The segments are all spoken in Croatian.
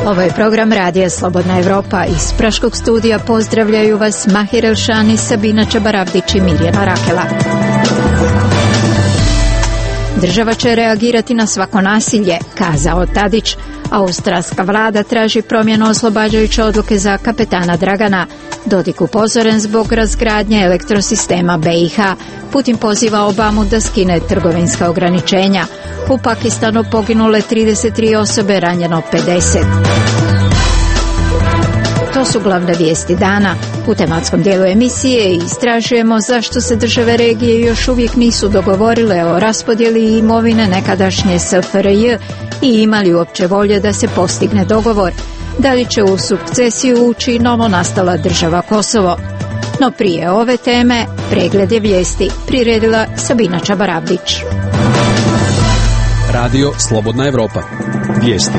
Ovo je program Radija Slobodna Evropa. Iz Praškog studija pozdravljaju vas Mahir Elšani, Sabina Čabaravdić i Mirjana Rakela. Država će reagirati na svako nasilje, kazao Tadić. Australska vlada traži promjenu oslobađajuće odluke za kapetana Dragana. Dodik upozoren zbog razgradnje elektrosistema BiH. Putin poziva Obamu da skine trgovinska ograničenja. U Pakistanu poginule 33 osobe, ranjeno 50. To su glavne vijesti dana. U tematskom dijelu emisije istražujemo zašto se države regije još uvijek nisu dogovorile o raspodjeli imovine nekadašnje SFRJ i imali uopće volje da se postigne dogovor. Da li će u sukcesiju ući novo nastala država Kosovo? No prije ove teme, pregled je vijesti priredila Sabina Čabaravdić. Radio Slobodna Evropa. Vijesti.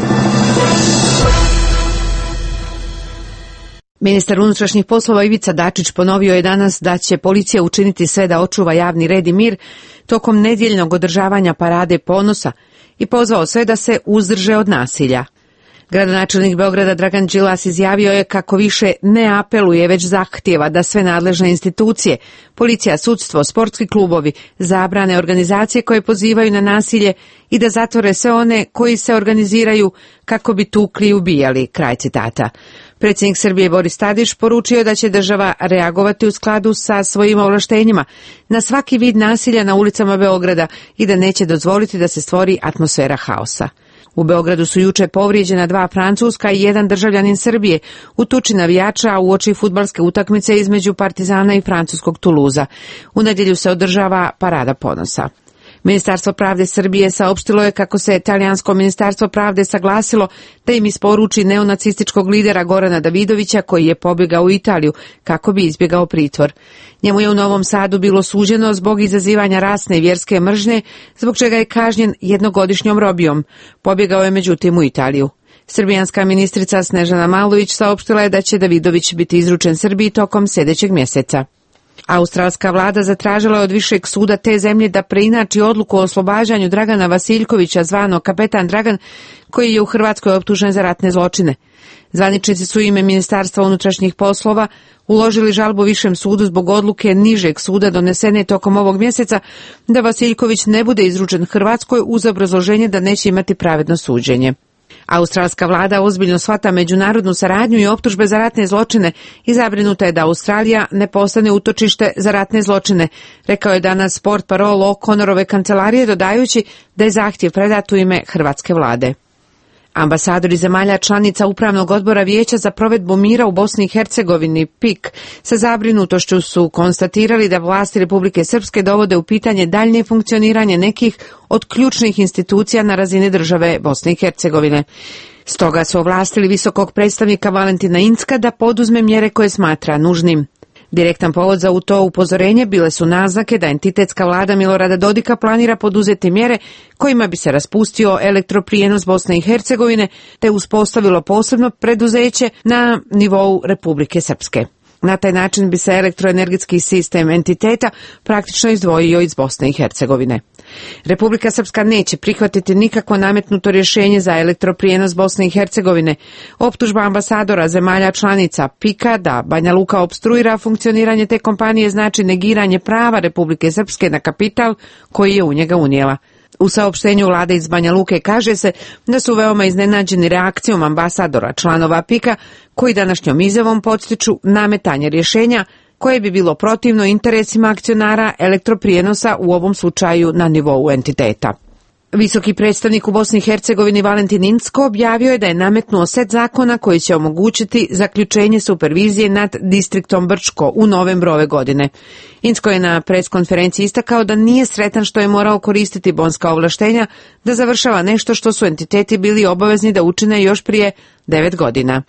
Ministar unutrašnjih poslova Ivica Dačić ponovio je danas da će policija učiniti sve da očuva javni red i mir tokom nedjeljnog održavanja parade ponosa i pozvao sve da se uzdrže od nasilja. Gradonačelnik Beograda Dragan Đilas izjavio je kako više ne apeluje, već zahtijeva da sve nadležne institucije, policija, sudstvo, sportski klubovi, zabrane organizacije koje pozivaju na nasilje i da zatvore sve one koji se organiziraju kako bi tukli i ubijali, kraj citata. Predsjednik Srbije Boris Tadić poručio da će država reagovati u skladu sa svojim ovlaštenjima na svaki vid nasilja na ulicama Beograda i da neće dozvoliti da se stvori atmosfera haosa. U Beogradu su juče povrijeđena 2 Francuska i 1 državljanin Srbije u tuči navijača uoči fudbalske utakmice između Partizana i francuskog Tuluza. U nedjelju se održava parada ponosa. Ministarstvo pravde Srbije saopštilo je kako se talijansko ministarstvo pravde saglasilo da im isporuči neonacističkog lidera Gorana Davidovića koji je pobjegao u Italiju kako bi izbjegao pritvor. Njemu je u Novom Sadu bilo suđeno zbog izazivanja rasne i vjerske mržnje, zbog čega je kažnjen 1-godišnjom robijom. Pobjegao je međutim u Italiju. Srbijanska ministrica Snežana Malović saopštila je da će Davidović biti izručen Srbiji tokom sljedećeg mjeseca. Australska vlada zatražila je od višeg suda te zemlje da preinači odluku o oslobađanju Dragana Vasiljkovića, zvano kapetan Dragan, koji je u Hrvatskoj optužen za ratne zločine. Zvaničnici su u ime Ministarstva unutrašnjih poslova uložili žalbu višem sudu zbog odluke nižeg suda donesene tokom ovog mjeseca da Vasiljković ne bude izručen Hrvatskoj uz obrazloženje da neće imati pravedno suđenje. Australska vlada ozbiljno shvata međunarodnu saradnju i optužbe za ratne zločine i zabrinuta je da Australija ne postane utočište za ratne zločine, rekao je danas portparol O'Connorove kancelarije, dodajući da je zahtjev predat u ime hrvatske vlade. Ambasadori zemalja članica Upravnog odbora Vijeća za provedbu mira u Bosni i Hercegovini, PIK, sa zabrinutošću su konstatirali da vlasti Republike Srpske dovode u pitanje daljnje funkcioniranje nekih od ključnih institucija na razini države Bosne i Hercegovine. Stoga su ovlastili visokog predstavnika Valentina Incka da poduzme mjere koje smatra nužnim. Direktan povod za to upozorenje bile su naznake da entitetska vlada Milorada Dodika planira poduzeti mjere kojima bi se raspustio elektroprijenos Bosne i Hercegovine te uspostavilo posebno preduzeće na nivou Republike Srpske. Na taj način bi se elektroenergetski sistem entiteta praktično izdvojio iz Bosne i Hercegovine. Republika Srpska neće prihvatiti nikakvo nametnuto rješenje za elektroprijenos Bosne i Hercegovine. Optužba ambasadora zemalja članica PIK-a da Banja Luka opstruira funkcioniranje te kompanije znači negiranje prava Republike Srpske na kapital koji je u njega unijela. U saopštenju vlade iz Banja Luke kaže se da su veoma iznenađeni reakcijom ambasadora članova PIK-a koji današnjom izjavom podstiču nametanje rješenja koje bi bilo protivno interesima akcionara elektroprijenosa, u ovom slučaju na nivou entiteta. Visoki predstavnik u Bosni i Hercegovini Valentin Incko objavio je da je nametnuo set zakona koji će omogućiti zaključenje supervizije nad distriktom Brčko u novembru ove godine. Incko je na preskonferenciji istakao da nije sretan što je morao koristiti bonska ovlaštenja da završava nešto što su entiteti bili obavezni da učine još prije 9 godina.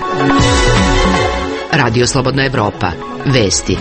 Radio Slobodna Evropa. Vesti.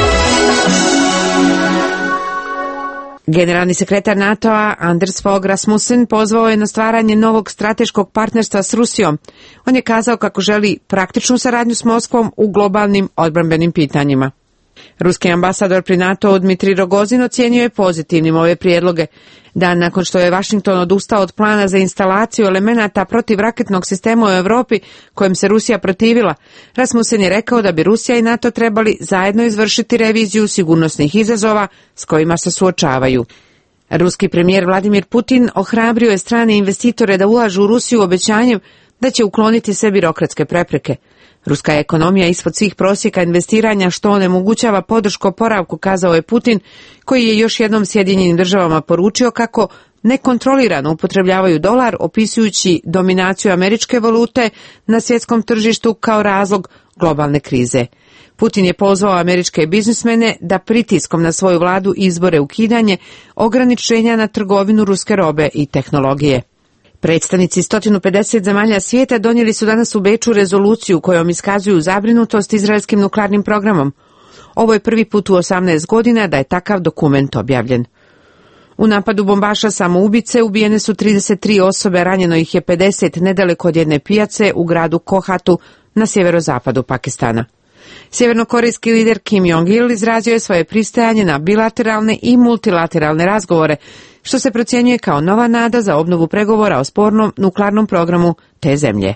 Generalni sekretar NATO-a Anders Fogh Rasmussen pozvao je na stvaranje novog strateškog partnerstva s Rusijom. On je kazao kako želi praktičnu saradnju s Moskvom u globalnim odbrambenim pitanjima. Ruski ambasador pri NATO-u Dmitrij Rogozin ocijenio je pozitivnim ove prijedloge. Dan nakon što je Washington odustao od plana za instalaciju elemenata protivraketnog sistema u Europi kojem se Rusija protivila, Rasmussen je rekao da bi Rusija i NATO trebali zajedno izvršiti reviziju sigurnosnih izazova s kojima se suočavaju. Ruski premijer Vladimir Putin ohrabrio je strane investitore da ulažu u Rusiju obećanjem da će ukloniti sve birokratske prepreke. Ruska je ekonomija ispod svih prosjeka investiranja što onemogućava podršku oporavku, kazao je Putin, koji je još jednom Sjedinjenim državama poručio kako nekontrolirano upotrebljavaju dolar, opisujući dominaciju američke valute na svjetskom tržištu kao razlog globalne krize. Putin je pozvao američke biznismene da pritiskom na svoju vladu izbore ukidanje ograničenja na trgovinu ruske robe i tehnologije. Predstavnici 150 zemalja svijeta donijeli su danas u Beču rezoluciju kojom iskazuju zabrinutost izraelskim nuklearnim programom. Ovo je prvi put u 18 godina da je takav dokument objavljen. U napadu bombaša samoubice ubijene su 33 osobe, ranjeno ih je 50 nedaleko od jedne pijace u gradu Kohatu na sjeverozapadu Pakistana. Sjevernokorejski lider Kim Jong-il izrazio je svoje pristajanje na bilateralne i multilateralne razgovore, što se procjenjuje kao nova nada za obnovu pregovora o spornom nuklearnom programu te zemlje.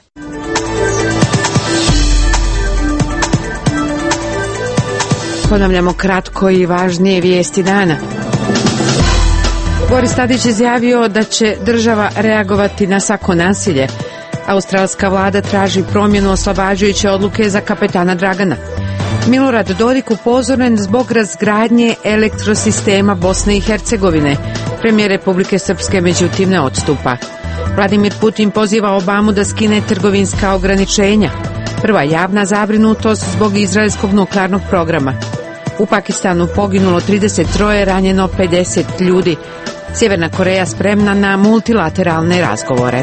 Ponavljamo kratko i važnije vijesti dana. Boris Tadić izjavio da će država reagovati na svako nasilje. Australska vlada traži promjenu oslobađajuće odluke za kapetana Dragana. Milorad Dodik upozoren zbog razgradnje elektrosistema Bosne i Hercegovine. Premijer Republike Srpske međutim ne odstupa. Vladimir Putin poziva Obamu da skine trgovinska ograničenja. Prva javna zabrinutost zbog izraelskog nuklearnog programa. U Pakistanu poginulo 33, ranjeno 50 ljudi. Sjeverna Koreja spremna na multilateralne razgovore.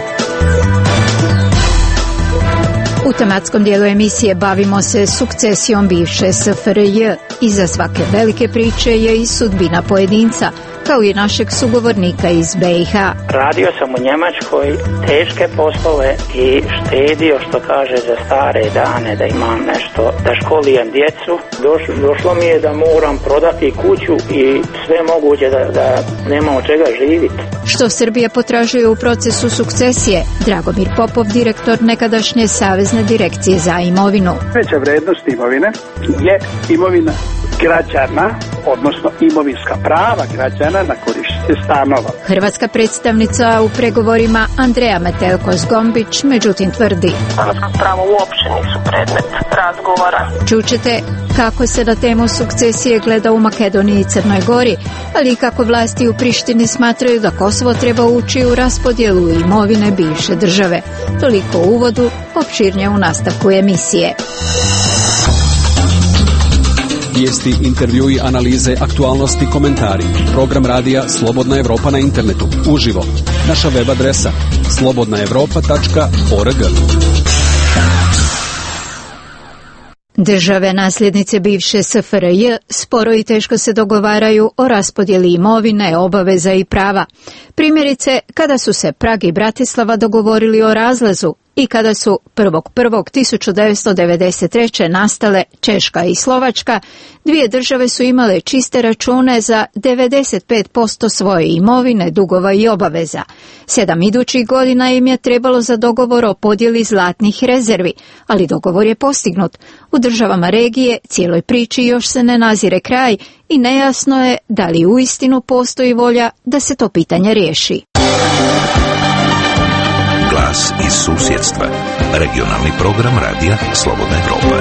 U tematskom dijelu emisije bavimo se sukcesijom bivše SFRJ. Iza svake velike priče je i sudbina pojedinca, kao i našeg sugovornika iz BiH. Radio sam u Njemačkoj teške poslove i štedio, što kaže, za stare dane, da imam nešto, da školijem djecu. Došlo mi je da moram prodati kuću i sve moguće da nema od čega živjeti. Što Srbija potražuje u procesu sukcesije? Dragomir Popov, direktor nekadašnje Savezne direkcije za imovinu. Veća vrednost imovine je imovina građana, odnosno imovinska prava građana na korištenje stanova. Hrvatska predstavnica u pregovorima Andreja Metelko-Zgombić međutim tvrdi: stanarsko pravo uopće nisu predmet razgovora. Čućete kako se na temu sukcesije gleda u Makedoniji i Crnoj Gori, ali i kako vlasti u Prištini smatraju da Kosovo treba ući u raspodjelu imovine bivše države. Toliko u uvodu, opširnije u nastavku emisije. Vijesti, intervjui, analize, aktualnosti, komentari. Program radija Slobodna Evropa na internetu. Uživo. Naša web adresa slobodnaevropa.org. Države nasljednice bivše SFRJ sporo i teško se dogovaraju o raspodjeli imovine, obaveza i prava. Primjerice, kada su se Prag i Bratislava dogovorili o razlezu i kada su 1.1.1993. nastale Češka i Slovačka, dvije države su imale čiste račune za 95% svoje imovine, dugova i obaveza. 7 idućih godina im je trebalo za dogovor o podjeli zlatnih rezervi, ali dogovor je postignut. U državama regije cijeloj priči još se ne nazire kraj i nejasno je da li uistinu postoji volja da se to pitanje riješi. Glas iz susjedstva. Regionalni program radija Slobodna Evropa.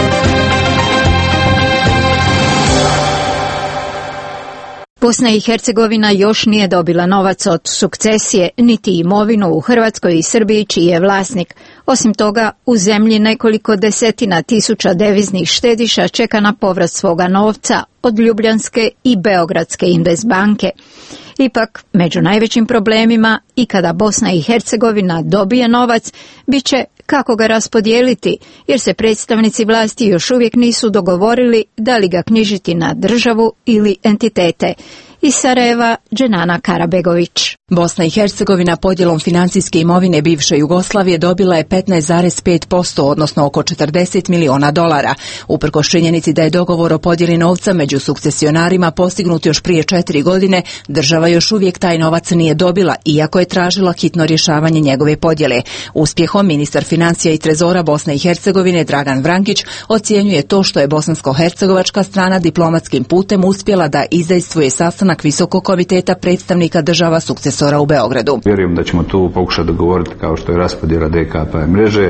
Bosna i Hercegovina još nije dobila novac od sukcesije, niti imovinu u Hrvatskoj i Srbiji čiji je vlasnik. Osim toga, u zemlji nekoliko desetina tisuća deviznih štediša čeka na povrat svoga novca od Ljubljanske i Beogradske Investbanke. Ipak, među najvećim problemima i kada Bosna i Hercegovina dobije novac, bit će kako ga raspodijeliti, jer se predstavnici vlasti još uvijek nisu dogovorili da li ga knjižiti na državu ili entitete. Iz Sarajeva, Dženana Karabegović. Bosna i Hercegovina podjelom financijske imovine bivše Jugoslavije dobila je 15,5%, odnosno oko 40 miliona dolara. Uprkos činjenici da je dogovor o podjeli novca među sukcesionarima postignut još prije 4 godine, država još uvijek taj novac nije dobila, iako je tražila hitno rješavanje njegove podjele. Uspjehom ministar financija i trezora Bosne i Hercegovine Dragan Vrankić ocjenjuje to što je bosansko-hercegovačka strana diplomatskim putem uspjela da izdejstvuje sastanak Visokog komiteta predstavnika država sukcesora u Beogradu. Vjerujem da ćemo tu pokušati dogovoriti kao što je raspodjela DKP mreže,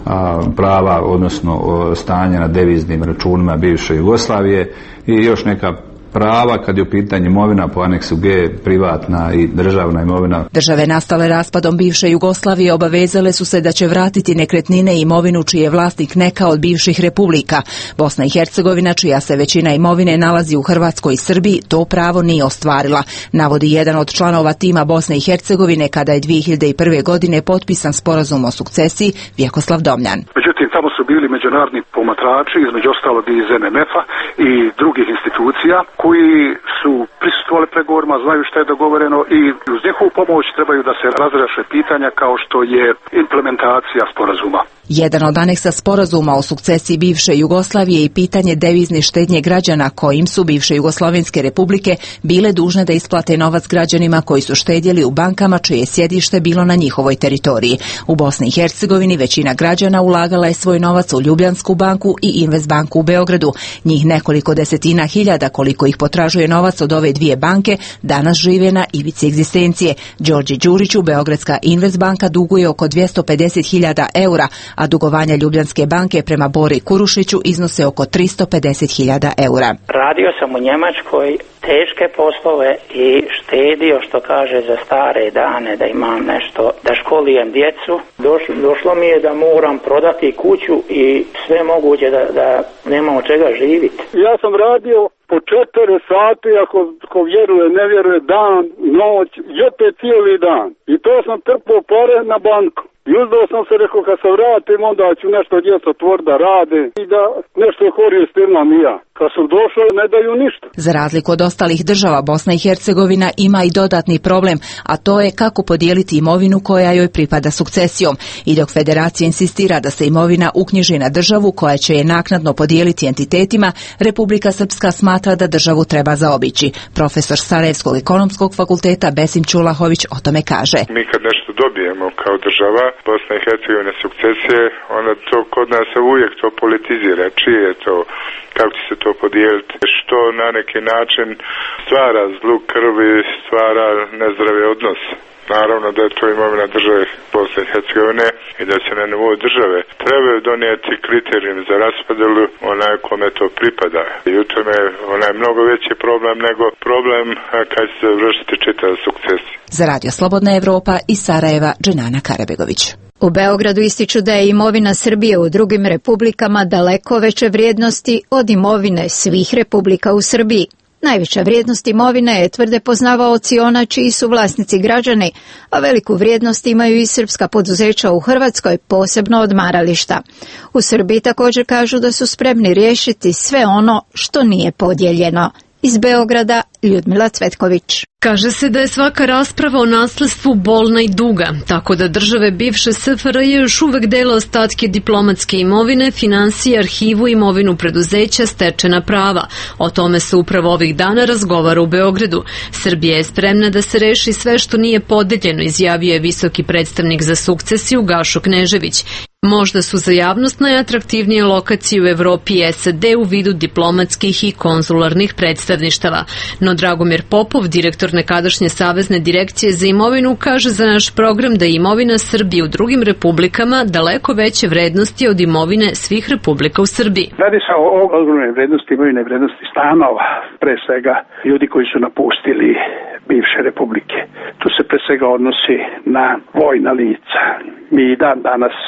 prava, odnosno stanje na deviznim računima bivše Jugoslavije i još neka prava kad je u pitanju imovina po aneksu G, privatna i državna imovina. Države nastale raspadom bivše Jugoslavije obavezale su se da će vratiti nekretnine i imovinu čiji je vlasnik neka od bivših republika. Bosna i Hercegovina, čija se većina imovine nalazi u Hrvatskoj i Srbiji, to pravo nije ostvarila, navodi jedan od članova tima Bosne i Hercegovine kada je 2001. godine potpisan sporazum o sukcesiji, Vjekoslav Domljan. Međutim, tamo su bili međunarodni promatrači, između ostalog i iz MMF-a i drugih institucija, koji su prisustvovali pregovorima, znaju što je dogovoreno i uz njihovu pomoć trebaju da se razreše pitanja kao što je implementacija sporazuma. Jedan od aneksa sporazuma o sukcesiji bivše Jugoslavije i pitanje devizne štednje građana kojim su bivše Jugoslavenske republike bile dužne da isplate novac građanima koji su štedjeli u bankama čije je sjedište bilo na njihovoj teritoriji. U Bosni i Hercegovini većina građana ulagala je svoj novac u Ljubljansku banku i Investbanku u Beogradu. Njih nekoliko desetina hiljada koliko ih potražuje novac od ove dvije banke danas žive na ivici egzistencije. Đorđe Đuriću Beogradska Investbanka duguje oko 250.000 eura, a dugovanja Ljubljanske banke prema Bori Kurušiću iznose oko 350.000 eura. Radio sam u Njemačkoj teške poslove i štedio, što kaže, za stare dane, da imam nešto, da školijem djecu. Došlo mi je da moram prodati kuću i sve moguće da nemam od čega živjeti. Ja sam radio po 4 sati, ako vjeruje, ne vjeruje, dan, noć, i opet cijeli dan. I to sam trpao pare na banku. I uzdao sam se, rekao, kad se vratim, onda ću nešto djeca tvor da rade i da nešto koristim imam i ja. Kad sam došao, ne daju ništa. Za razliku od ostalih država, Bosna i Hercegovina ima i dodatni problem, a to je kako podijeliti imovinu koja joj pripada sukcesijom. I dok federacija insistira da se imovina uknjiži na državu koja će je naknadno podijeliti entitetima, Republika Srpska smatra da državu treba zaobići. Profesor Sarajevskog ekonomskog fakulteta Besim Čulahović o tome kaže. Mi kad nešto dobijemo kao država, Bosna i Hercegovina sukcesije, onda to kod nas uvijek to politizira. Čije je to, kako će se to podijeliti, što na neki način stvara zlu krvi, stvara nezdrave odnose. Naravno da je to imovina države Bosne i Hercegovine i da se na nivou države trebaju donijeti kriterijum za raspodjelu onaj kome to pripada. I u tome je onaj mnogo veći problem nego problem kad će se vršiti čitav sukces. Za Radio Slobodna Evropa iz Sarajeva, Dženana Karabegović. U Beogradu ističu da je imovina Srbije u drugim republikama daleko veće vrijednosti od imovine svih republika u Srbiji. Najveća vrijednost imovine je, tvrde poznavaoci, ona čiji su vlasnici građani, a veliku vrijednost imaju i srpska poduzeća u Hrvatskoj, posebno odmarališta. U Srbiji također kažu da su spremni riješiti sve ono što nije podijeljeno. Iz Beograda, Ljudmila Cvetković. Kaže se da je svaka rasprava o nasljedstvu bolna i duga, tako da države bivše SFRJ još uvek dele ostatke diplomatske imovine, financije, arhivu, imovinu preduzeća, stečena prava. O tome se upravo ovih dana razgovara u Beogradu. Srbija je spremna da se reši sve što nije podeljeno, izjavio je visoki predstavnik za sukcesiju Gašo Knežević. Možda su za javnost najatraktivnije lokacije u Evropi i SAD u vidu diplomatskih i konzularnih predstavništava. No Dragomir Popov, direktor nekadašnje Savezne direkcije za imovinu, kaže za naš program da je imovina Srbije u drugim republikama daleko veće vrednosti od imovine svih republika u Srbiji. Radi se o ogromnoj vrednosti imovine, vrednosti stanova, pre svega ljudi koji su napustili bivše republike. Tu se pre svega odnosi na vojna lica. Mi i danas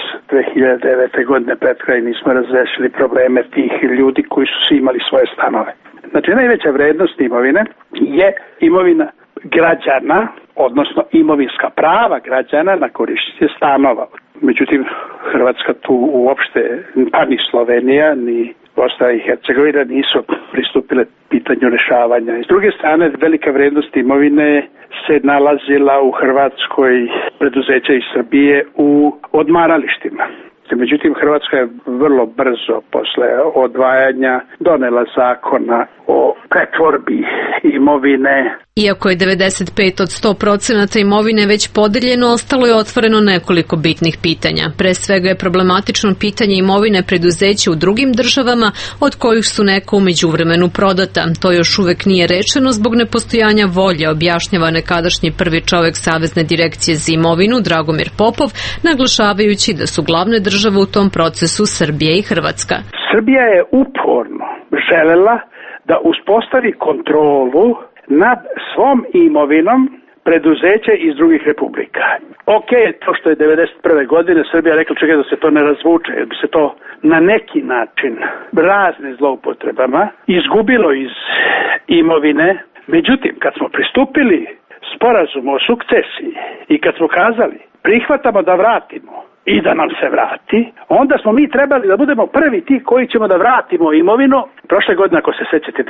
2009. godine pred kraj nismo razrešili probleme tih ljudi koji su svi imali svoje stanove. Znači, najveća vrednost imovine je imovina građana, odnosno imovinska prava građana na korištenje stanova. Međutim, Hrvatska tu uopšte, pa ni Slovenija, ni Bosna i Hercegovina nisu pristupile pitanju rješavanja. I s druge strane, velika vrijednost imovine se nalazila u Hrvatskoj, preduzeća iz Srbije u odmaralištima. Međutim, Hrvatska je vrlo brzo posle odvajanja donela zakona o pretvorbi imovine. Iako je 95 od 100% imovine već podijeljeno, ostalo je otvoreno nekoliko bitnih pitanja. Pre svega je problematično pitanje imovine preduzeća u drugim državama, od kojih su neka u međuvremenu prodata. To još uvek nije rečeno zbog nepostojanja volje, objašnjava nekadašnji prvi čovek Savezne direkcije za imovinu Dragomir Popov, naglašavajući da su glavne države u tom procesu Srbija i Hrvatska. Srbija je uporno želela da uspostavi kontrolu nad svom imovinom preduzeća iz drugih republika. Ok, to što je 1991. godine Srbija rekla čekaj da se to ne razvuče, jer bi se to na neki način razne zloupotrebama izgubilo iz imovine. Međutim, kad smo pristupili sporazumu o sukcesiji i kad smo kazali prihvatamo da vratimo i da nam se vrati, onda smo mi trebali da budemo prvi ti koji ćemo da vratimo imovinu. Prošle godine, ako se sećate,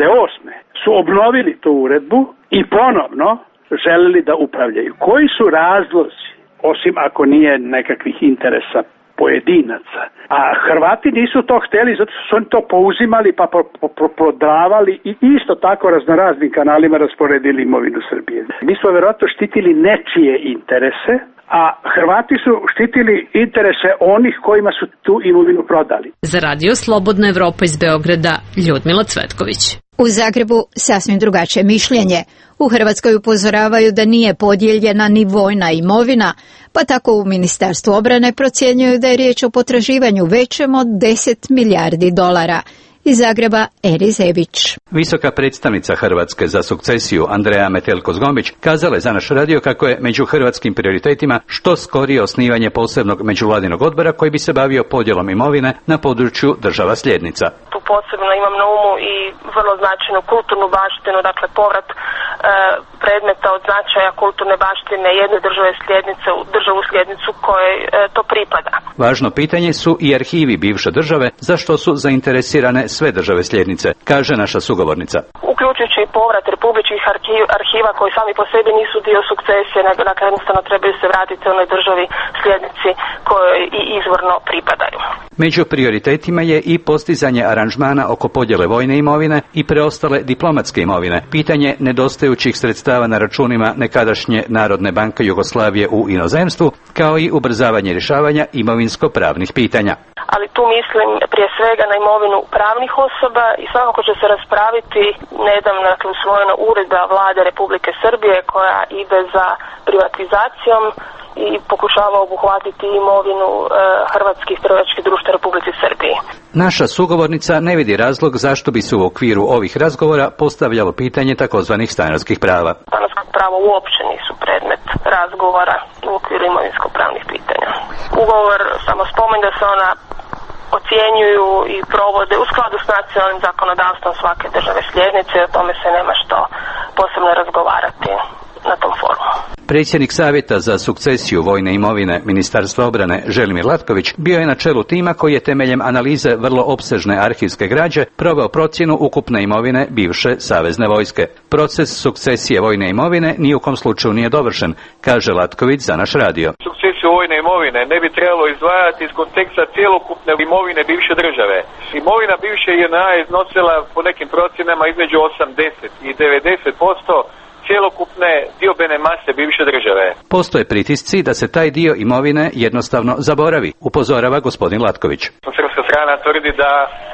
2008. su obnovili tu uredbu i ponovno želeli da upravljaju. Koji su razlozi, osim ako nije nekakvih interesa pojedinaca? A Hrvati nisu to hteli, zato su oni to pouzimali pa prodavali i isto tako raznoraznim kanalima rasporedili imovinu Srbije. Mi smo verovatno štitili nečije interese, a Hrvati su štitili interese onih kojima su tu imovinu prodali. Za Radio Slobodna Evropa iz Beograda, Ljudmila Cvetković. U Zagrebu sasvim drugačije mišljenje. U Hrvatskoj upozoravaju da nije podijeljena ni vojna imovina, pa tako u Ministarstvu obrane procjenjuju da je riječ o potraživanju većem od 10 milijardi dolara. Iz Zagreba, Eri Zebić. Visoka predstavnica Hrvatske za sukcesiju Andreja Metelko-Zgombić kazala je za naš radio kako je među hrvatskim prioritetima što skorije osnivanje posebnog međuvladinog odbora koji bi se bavio podjelom imovine na području država sljednica. Tu posebno imam na umu i vrlo značajnu kulturnu baštinu, dakle povrat predmeta od značaja kulturne baštine jedne države sljednice u državu sljednicu kojoj to pripada. Važno pitanje su i arhivi bivše države, za što su zainteresirane sve države sljednice, kaže naša sugovornica. Uključujući i povrat republičkih arhiva koji sami po sebi nisu dio sukcesije, nego dakle jednostavno trebaju se vratiti onoj državi sljednici kojoj i izvorno pripadaju. Među prioritetima je i postizanje aranžmana oko podjele vojne imovine i preostale diplomatske imovine, pitanje nedostajućih sredstava na računima nekadašnje Narodne banke Jugoslavije u inozemstvu, kao i ubrzavanje rješavanja imovinsko-pravnih pitanja. Ali tu mislim prije svega na imovinu pravnih osoba i svakako će se raspraviti nedavno usvojena uredba Vlade Republike Srbije koja ide za privatizacijom i pokušava obuhvatiti imovinu hrvatskih trgovačkih društva Republike Srbije. Naša sugovornica ne vidi razlog zašto bi se u okviru ovih razgovora postavljalo pitanje takozvanih stanarskih prava. Stanarska prava uopće nisu predmet razgovora u okviru imovinsko-pravnih pitanja. Ugovor samo spominje da se ona ocjenjuju i provode u skladu s nacionalnim zakonodavstvom svake države sljednice i o tome se nema što posebno razgovarati na tom forumu. Predsjednik Savjeta za sukcesiju vojne imovine Ministarstva obrane Želimir Latković bio je na čelu tima koji je temeljem analize vrlo opsežne arhivske građe proveo procjenu ukupne imovine bivše savezne vojske. Proces sukcesije vojne imovine ni u kom slučaju nije dovršen, kaže Latković za naš radio. Sukcesiju vojne imovine ne bi trebalo izdvajati iz konteksta cjelokupne imovine bivše države. Imovina bivše JNA je iznosila po nekim procjenama između 80 i 90% cjelokupne diobene mase bivše države. Postoje pritisci da se taj dio imovine jednostavno zaboravi, upozorava gospodin Latković. Srpska strana tvrdi da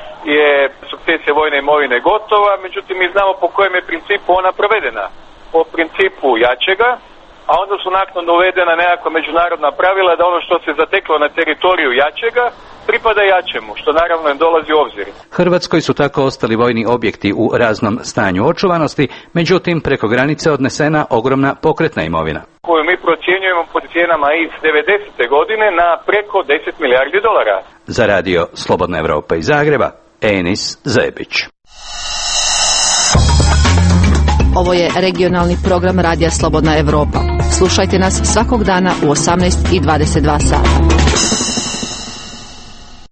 je sukcesija vojne imovine gotova, međutim mi znamo po kojem je principu ona provedena. Po principu jačega, a onda su naknadno uvedena nekakva međunarodna pravila da ono što se zateklo na teritoriju jačega pripada jačemu, što naravno ne dolazi u obzir. Hrvatskoj su tako ostali vojni objekti u raznom stanju očuvanosti, međutim preko granice odnesena ogromna pokretna imovina, koju mi procjenjujemo po cijenama iz 90. godine na preko 10 milijardi dolara. Za radio Slobodna Evropa iz Zagreba, Enis Zebić. Ovo je regionalni program Radija Slobodna Evropa. Slušajte nas svakog dana u 18:22 sata.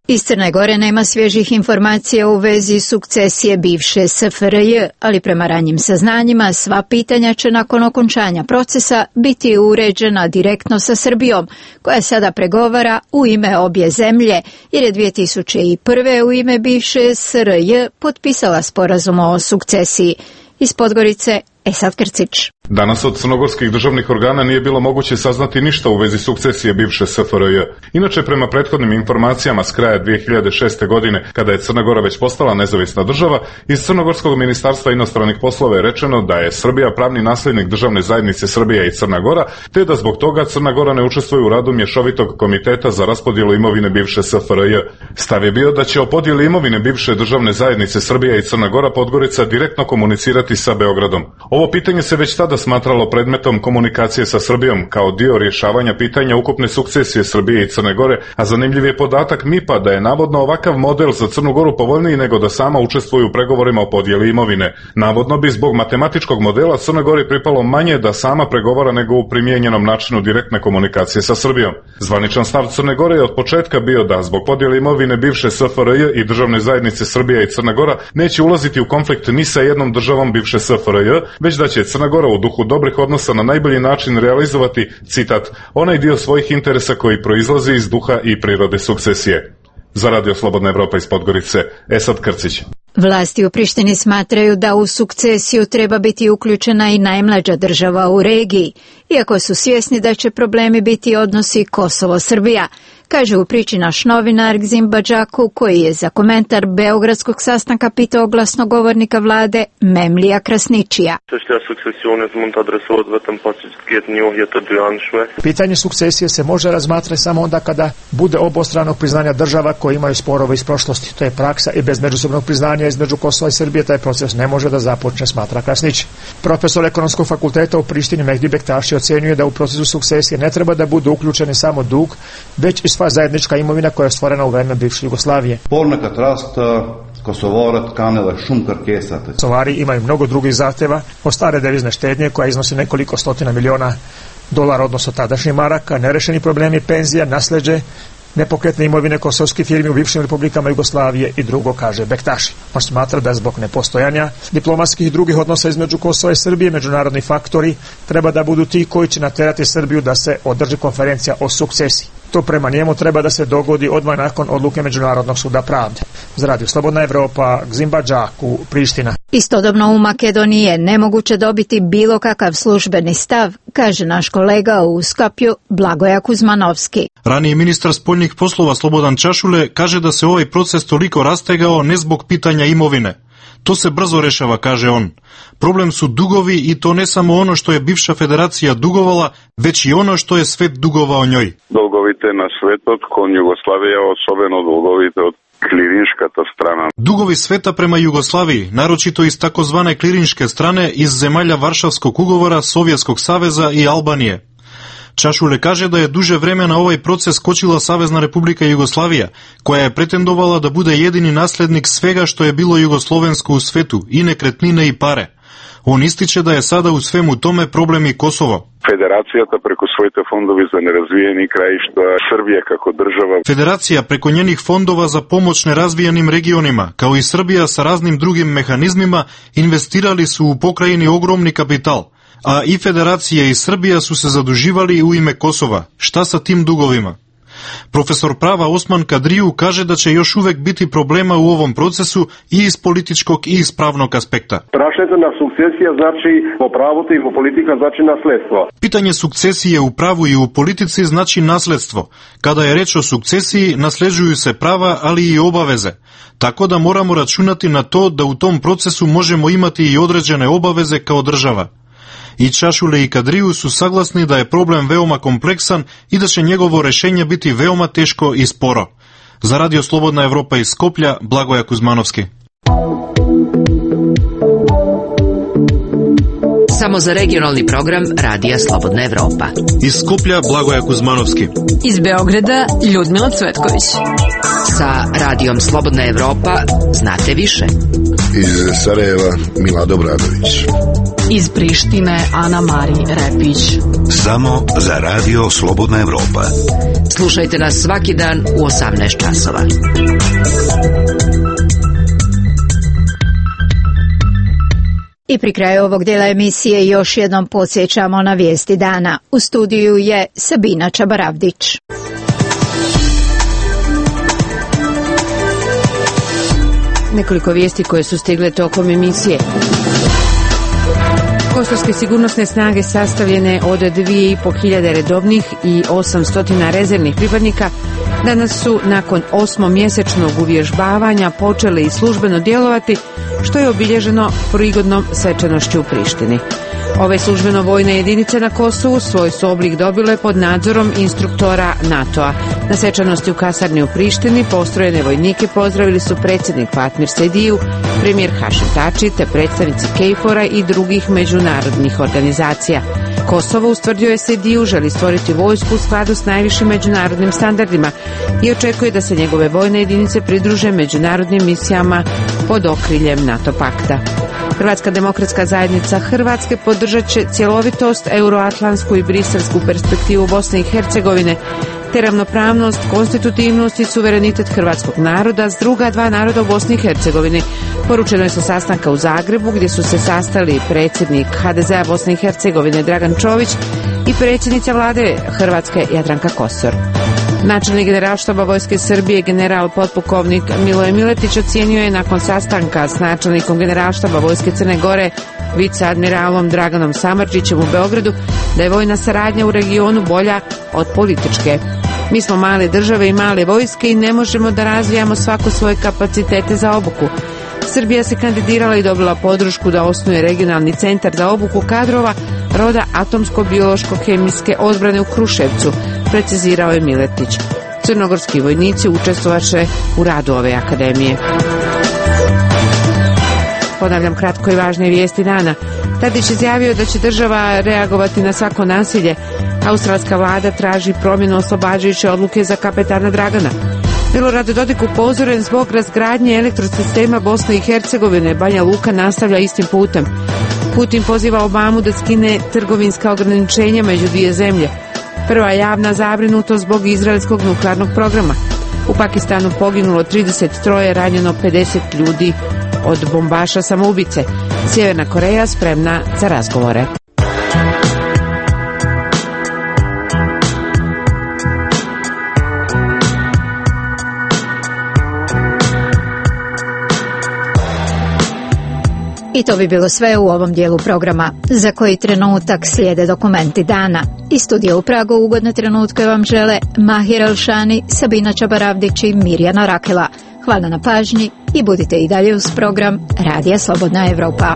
Iz Crne Gore nema svježih informacija u vezi sukcesije bivše SFRJ, ali prema ranjim saznanjima sva pitanja će nakon okončanja procesa biti uređena direktno sa Srbijom, koja sada pregovara u ime obje zemlje, jer je 2001. u ime bivše SRJ potpisala sporazum o sukcesiji. Iz Podgorice, Esad Krcić. Danas od crnogorskih državnih organa nije bilo moguće saznati ništa u vezi sukcesije bivše SFRJ. Inače, prema prethodnim informacijama s kraja 2006. godine, kada je Crna Gora već postala nezavisna država, iz Crnogorskog ministarstva inostranih poslova je rečeno da je Srbija pravni nasljednik državne zajednice Srbija i Crna Gora, te da zbog toga Crna Gora ne učestvuje u radu mješovitog komiteta za raspodjelu imovine bivše SFRJ. Stav je bio da će o podjeli imovine bivše državne zajednice Srbija i Crna Gora Podgorica direktno komunicirati sa Beogradom. Ovo pitanje se već tada smatralo predmetom komunikacije sa Srbijom kao dio rješavanja pitanja ukupne sukcesije Srbije i Crne Gore, a zanimljiv je podatak MIP-a da je navodno ovakav model za Crnu Goru povoljniji nego da sama učestvuje u pregovorima o podjeli imovine. Navodno bi zbog matematičkog modela Crnoj Gori pripalo manje da sama pregovara nego u primijenjenom načinu direktne komunikacije sa Srbijom. Zvaničan stav Crne Gore je od početka bio da zbog podjele imovine bivše SFRJ i državne zajednice Srbija i Crna Gora neće ulaziti u konflikt ni sa jednom državom bivše SFRJ, već da će Crna Gora u duhu dobrih odnosa na najbolji način realizovati, citat, onaj dio svojih interesa koji proizlazi iz duha i prirode sukcesije. Za Radio Slobodna Evropa iz Podgorice, Esad Krcić. Vlasti u Prištini smatraju da u sukcesiju treba biti uključena i najmlađa država u regiji, iako su svjesni da će problemi biti odnosi Kosovo-Srbija, kaže u priči naš novinar Gzim Badžaku, koji je za komentar beogradskog sastanka pitao glasnogovornika vlade Memlija Krasničija. Pitanje sukcesije se može razmatrati samo onda kada bude obostranog priznanja država koje imaju sporove iz prošlosti. To je praksa i bez međusobnog priznanja između Kosova i Srbije taj proces ne može da započne, smatra Krasnić. Profesor Ekonomskog fakulteta u Prištini Mehdi Bektaši ocjenjuje da u procesu sukcesije ne treba da budu uključeni samo dug, već i sva zajednička imovina koja je stvorena u vreme bivše Jugoslavije. Kosovari imaju mnogo drugih zahtjeva od stare devizne štednje koja iznosi nekoliko stotina miliona dolara, odnosno tadašnjih maraka, nerešeni problemi penzija, nasleđe, nepokretne imovine kosovskih firmi u bivšim republikama Jugoslavije i drugo, kaže Bektaši. On smatra da zbog nepostojanja diplomatskih i drugih odnosa između Kosova i Srbije međunarodni faktori treba da budu ti koji će naterati Srbiju da se održi konferencija o sukcesiji. To prema njemu treba da se dogodi odmah nakon odluke Međunarodnog suda pravde. Za Radio Slobodna Evropa, Gzim Badžaku, Priština. Istodobno u Makedoniji je nemoguće dobiti bilo kakav službeni stav, kaže naš kolega u Skopju Blagoja Kuzmanovski. Raniji ministar spoljnih poslova Slobodan Čašule kaže da se ovaj proces toliko rastegao ne zbog pitanja imovine. To se brzo rešava, kaže on. Problem su dugovi i to ne samo ono što je bivša federacija dugovala, već i ono što je svet dugovao njoj. Dugovite na svetot kon Jugoslavija, osobeno dugovite od klirinškata strana. Dugovi sveta prema Jugoslaviji, naročito iz takozvane klirinške strane, iz zemalja Varšavskog ugovora, Sovjetskog saveza i Albanije. Čašule kaže da je duže vremena ovaj proces kočila Savezna Republika Jugoslavija, koja je pretendovala da bude jedini naslednik svega što je bilo jugoslovensko u svetu, i nekretnine i pare. On ističe da je sada u svemu tome problem i Kosovo. Federacijata preko svojite fondovi za nerazvijeni krajišta, Srbija kako država. Federacija preko njenih fondova za pomoć nerazvijenim regionima, kao i Srbija sa raznim drugim mehanizmima, investirali su u pokrajini ogromni kapital, a i Federacija i Srbija su se zaduživali u ime Kosova. Šta sa tim dugovima? Profesor prava Osman Kadriju kaže da će još uvek biti problema u ovom procesu i iz političkog i iz pravnog aspekta. Prašetna sukcesija znači po pravu i po politika znači nasledstvo. Pitanje sukcesije u pravu i u politici znači nasledstvo. Kada je reč o sukcesiji, nasleđuju se prava, ali i obaveze. Tako da moramo računati na to da u tom procesu možemo imati i određene obaveze kao država. I Čašule i Kadriju su saglasni da je problem veoma kompleksan i da će njegovo rešenje biti veoma teško i sporo. Za Radio Slobodna Evropa iz Skoplja, Blagoja Kuzmanovski. Samo za regionalni program Radija Slobodna Evropa. Iz Skoplja, Blagoja Kuzmanovski. Iz Beograda, Ljudmila Cvetković. Sa Radijom Slobodna Evropa znate više. Iz Sarajeva, Milad Obradović. Iz Prištine Ana Mari Repić. Samo za radio Slobodna Evropa. Slušajte nas svaki dan u 18 časova. I pri kraju ovog dijela emisije još jednom podsjećamo na vijesti dana. U studiju je Sabina Čabaravdić. Nekoliko vijesti koje su stigle tokom emisije. Kosovske sigurnosne snage sastavljene od 2500 redovnih i 800 rezervnih pripadnika danas su nakon 8-mjesečnog uvježbavanja počele i službeno djelovati, što je obilježeno prigodnom svečanošću u Prištini. Ove službeno vojne jedinice na Kosovu svoj su oblik dobile pod nadzorom instruktora NATO-a. Na svečanosti u kasarni u Prištini postrojene vojnike pozdravili su predsjednik Fatmir Sediju, premijer Hašim Tači te predstavnici KFOR-a i drugih međunarodnih organizacija. Kosovo, ustvrdio je Sediju, želi stvoriti vojsku u skladu s najvišim međunarodnim standardima i očekuje da se njegove vojne jedinice pridruže međunarodnim misijama pod okriljem NATO pakta. Hrvatska demokratska zajednica Hrvatske podržat će cjelovitost, euroatlantsku i briselsku perspektivu Bosne i Hercegovine, te ravnopravnost, konstitutivnost i suverenitet hrvatskog naroda s druga dva naroda u Bosni i Hercegovini. Poručeno je sa sastanka u Zagrebu gdje su se sastali predsjednik HDZ-a Bosne i Hercegovine Dragan Čović i predsjednica vlade Hrvatske Jadranka Kosor. Načelnik generalštaba Vojske Srbije general potpukovnik Miloje Miletić ocijenio je nakon sastanka s načelnikom generalštaba Vojske Crne Gore viceadmiralom Draganom Samardžićem u Beogradu da je vojna saradnja u regionu bolja od političke. Mi smo male države i male vojske i ne možemo da razvijamo svako svoje kapacitete za obuku. Srbija se kandidirala i dobila podršku da osnuje regionalni centar za obuku kadrova roda atomsko-biološko-kemijske odbrane u Kruševcu, precizirao je Miletić. Crnogorski vojnici učestvovaše u radu ove akademije. Ponavljam kratko i važne vijesti dana. Tadić izjavio da će država reagovati na svako nasilje. Australska vlada traži promjenu oslobađajuće odluke za kapetana Dragana. Milorad Dodik upozoren zbog razgradnje elektrosistema Bosne i Hercegovine. Banja Luka nastavlja istim putem. Putin poziva Obamu da skine trgovinska ograničenja među dvije zemlje. Prva javna zabrinutost zbog izraelskog nuklearnog programa. U Pakistanu poginulo 33, ranjeno 50 ljudi od bombaša samoubice. Sjeverna Koreja spremna za razgovore. I to bi bilo sve u ovom dijelu programa. Za koji trenutak slijede dokumenti dana. Iz studija u Pragu ugodne trenutke vam žele Mahir Elšani, Sabina Čabaravdić i Mirjana Rakela. Hvala na pažnji i budite i dalje uz program Radija Slobodna Evropa.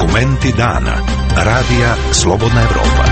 Dokumenti dana. Radija Slobodna Evropa.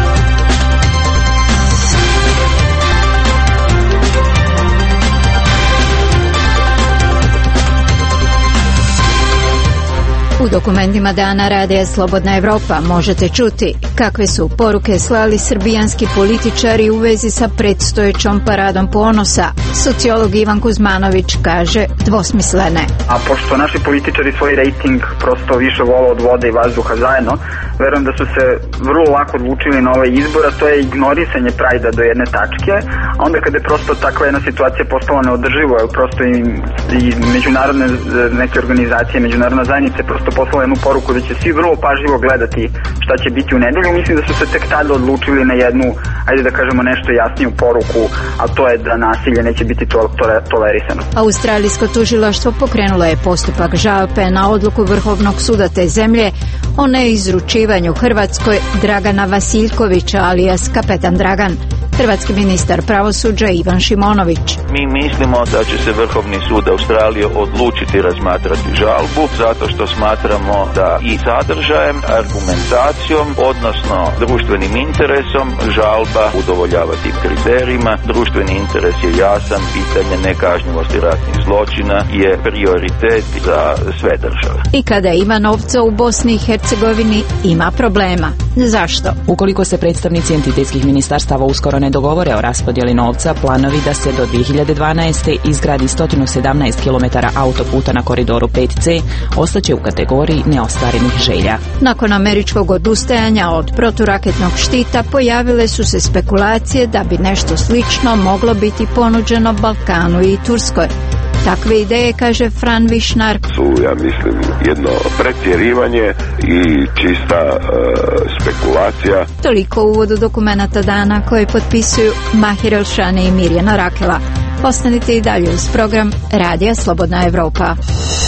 U dokumentima dana Radija Slobodna Evropa možete čuti kakve su poruke slali srbijanski političari u vezi sa predstojećom paradom ponosa. Sociolog Ivan Kuzmanović kaže dvosmislene. A pošto naši političari svoj rejting prosto više vole od vode i vazduha zajedno, verujem da su se vrlo lako odlučili na ovaj izbor, a to je ignorisanje Prajda do jedne tačke. A onda kada je prosto takva jedna situacija postala neodrživa, prosto i međunarodne neke organizacije, međunarodna zajednica prosto poslala jednu poruku da će svi vrlo pažljivo gledati šta će biti u nedelju. Mislim da su se tek tada odlučili na jednu, ajde da kažemo nešto jasniju poruku, a to je da nasilje neće biti tolerisano. Australijsko tužilaštvo pokrenulo je postupak žalbe na odluku Vrhovnog suda te zemlje o neizručivanju Hrvatskoj Dragana Vasiljkovića alias Kapetan Dragan. Hrvatski ministar pravosuđa Ivan Šimonović. Mi mislimo da će se Vrhovni sud Australije odlučiti razmatrati žalbu zato što smatramo da i sadržajem, argumentacijom, odnosno društvenim interesom žalba udovoljava tim kriterijima. Društveni interes je jasan, pitanje nekažnjivosti ratnih zločina je prioritet za sve države. I kada ima novca u Bosni i Hercegovini, ima problema. Zašto? Ukoliko se predstavnici entitetskih ministarstava uskoro ne dogovore o raspodjeli novca, planovi da se do 2012. izgradi 117 km autoputa na koridoru 5C ostaće u kategoriji neostvarenih želja. Nakon američkog odustajanja od proturaketnog štita pojavile su se spekulacije da bi nešto slično moglo biti ponuđeno Balkanu i Turskoj. Takve ideje, kaže Fran Višnar, su, ja mislim, jedno pretjerivanje i čista spekulacija. Toliko u uvodu dokumenata dana koje potpisuju Mahir Elšani i Mirjana Rakela. Ostanite i dalje uz program Radija Slobodna Evropa.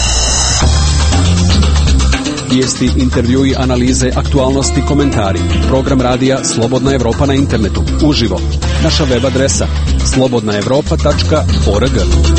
Vijesti, intervjui, analize, aktualnosti, komentari. Program Radija Slobodna Evropa na internetu. Uživo. Naša web adresa slobodnaevropa.org.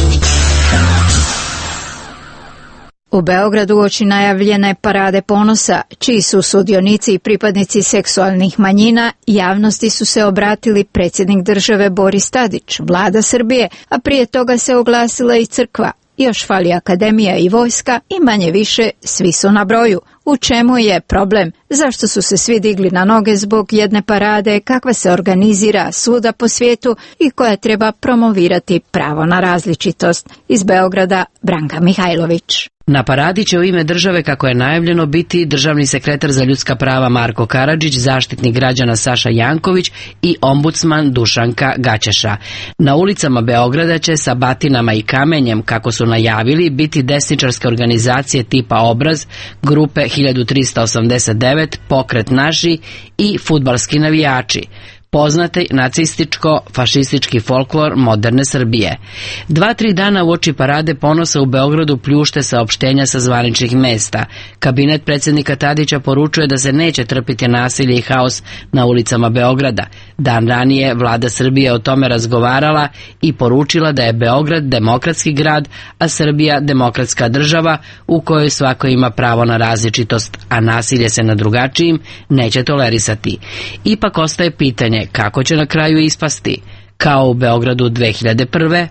U Beogradu uoči najavljene parade ponosa, čiji su sudionici i pripadnici seksualnih manjina, javnosti su se obratili predsjednik države Boris Tadić, vlada Srbije, a prije toga se oglasila i crkva. Još fali akademija i vojska i manje više svi su na broju. U čemu je problem? Zašto su se svi digli na noge zbog jedne parade, kakva se organizira svuda po svijetu i koja treba promovirati pravo na različitost? Iz Beograda, Branka Mihajlović. Na paradi će u ime države, kako je najavljeno, biti državni sekretar za ljudska prava Marko Karadžić, zaštitnik građana Saša Janković i ombudsman Dušanka Gaćeša. Na ulicama Beograda će sa batinama i kamenjem, kako su najavili, biti desničarske organizacije tipa Obraz, grupe 1389, Pokret naši i fudbalski navijači. Poznati nacističko-fašistički folklor moderne Srbije. 2-3 dana uoči parade ponosa u Beogradu pljušte saopštenja sa zvaničnih mesta. Kabinet predsjednika Tadića poručuje da se neće trpiti nasilje i haos na ulicama Beograda. Dan ranije vlada Srbije o tome razgovarala i poručila da je Beograd demokratski grad, a Srbija demokratska država u kojoj svako ima pravo na različitost, a nasilje se na drugačijim neće tolerisati. Ipak ostaje pitanje kako će na kraju ispasti, kao u Beogradu 2001.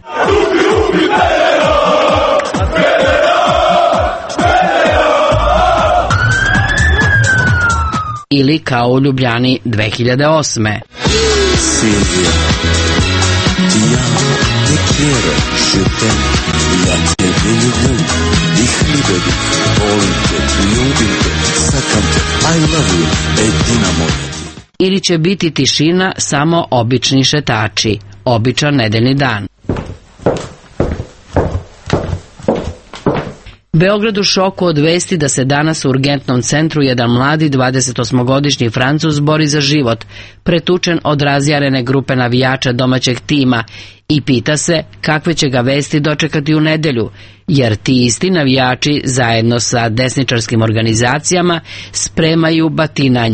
ili kao u Ljubljani 2008. Silvija, ja te quiero, je t'aime, ja tebe ljubim, dihli bih, volim te, ljubim te, sakam te, I love you, Dinamo. Ili će biti tišina, samo obični šetači, običan nedeljni dan. Beograd u šoku od vesti da se danas u urgentnom centru jedan mladi 28-godišnji Francuz bori za život, pretučen od razjarene grupe navijača domaćeg tima, i pita se kakve će ga vesti dočekati u nedelju, jer ti isti navijači zajedno sa desničarskim organizacijama spremaju batinanje,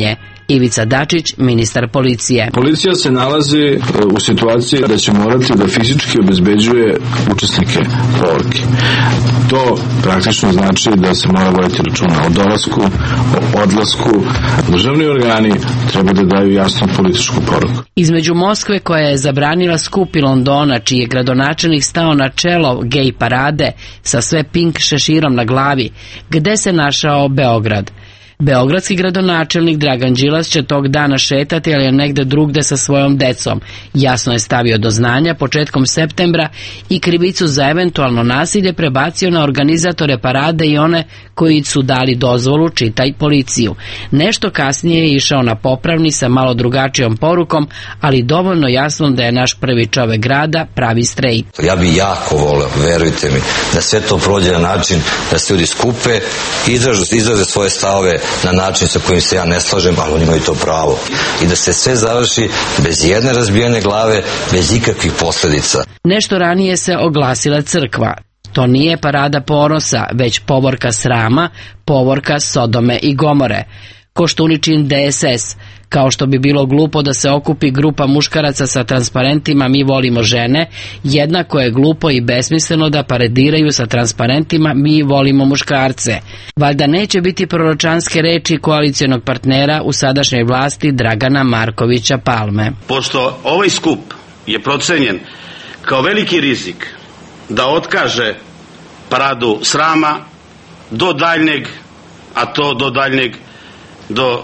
Ivica Dačić, ministar policije. Policija se nalazi u situaciji da će morati da fizički obezbeđuje učesnike povorke. To praktično znači da se mora voditi računa o dolasku, o odlasku. Državni organi treba da daju jasnu političku poruku. Između Moskve, koja je zabranila skup, i Londona, čiji je gradonačelnik stao na čelo gej parade sa sve pink šeširom na glavi, gde se našao Beograd? Beogradski gradonačelnik Dragan Đilas će tog dana šetati, ali je negde drugde sa svojom decom. Jasno je stavio do znanja početkom septembra i krivicu za eventualno nasilje prebacio na organizatore parade i one koji su dali dozvolu, čitaj policiju. Nešto kasnije je išao na popravni sa malo drugačijom porukom, ali dovoljno jasno da je naš prvi čovek grada pravi strejt. Ja bi jako voleo, verujte mi, da sve to prođe na način da se ljudi skupe i izraze svoje stavove na način sa kojim se ja ne slažem, ali oni imaju to pravo. I da se sve završi bez jedne razbijene glave, bez ikakvih posledica. Nešto ranije se oglasila crkva. To nije parada ponosa, već povorka srama, povorka Sodome i Gomore. Koštuničin DSS, kao što bi bilo glupo da se okupi grupa muškaraca sa transparentima Mi volimo žene, jednako je glupo i besmisleno da paradiraju sa transparentima Mi volimo muškarce. Valjda neće biti proročanske reči koalicionog partnera u sadašnjoj vlasti Dragana Markovića Palme. Pošto ovaj skup je procenjen kao veliki rizik da otkaže paradu srama do daljnjeg, a to do daljnjeg do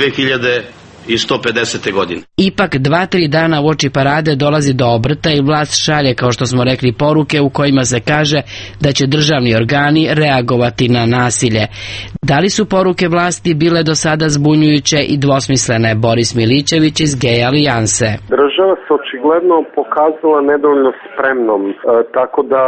2150. godine. Ipak 2-3 dana uoči parade dolazi do obrta i vlast šalje, kao što smo rekli, poruke u kojima se kaže da će državni organi reagovati na nasilje. Da li su poruke vlasti bile do sada zbunjujuće i dvosmislene? Boris Milićević iz Gej alijanse. Država se očigledno pokazala nedovoljno spremnom, tako da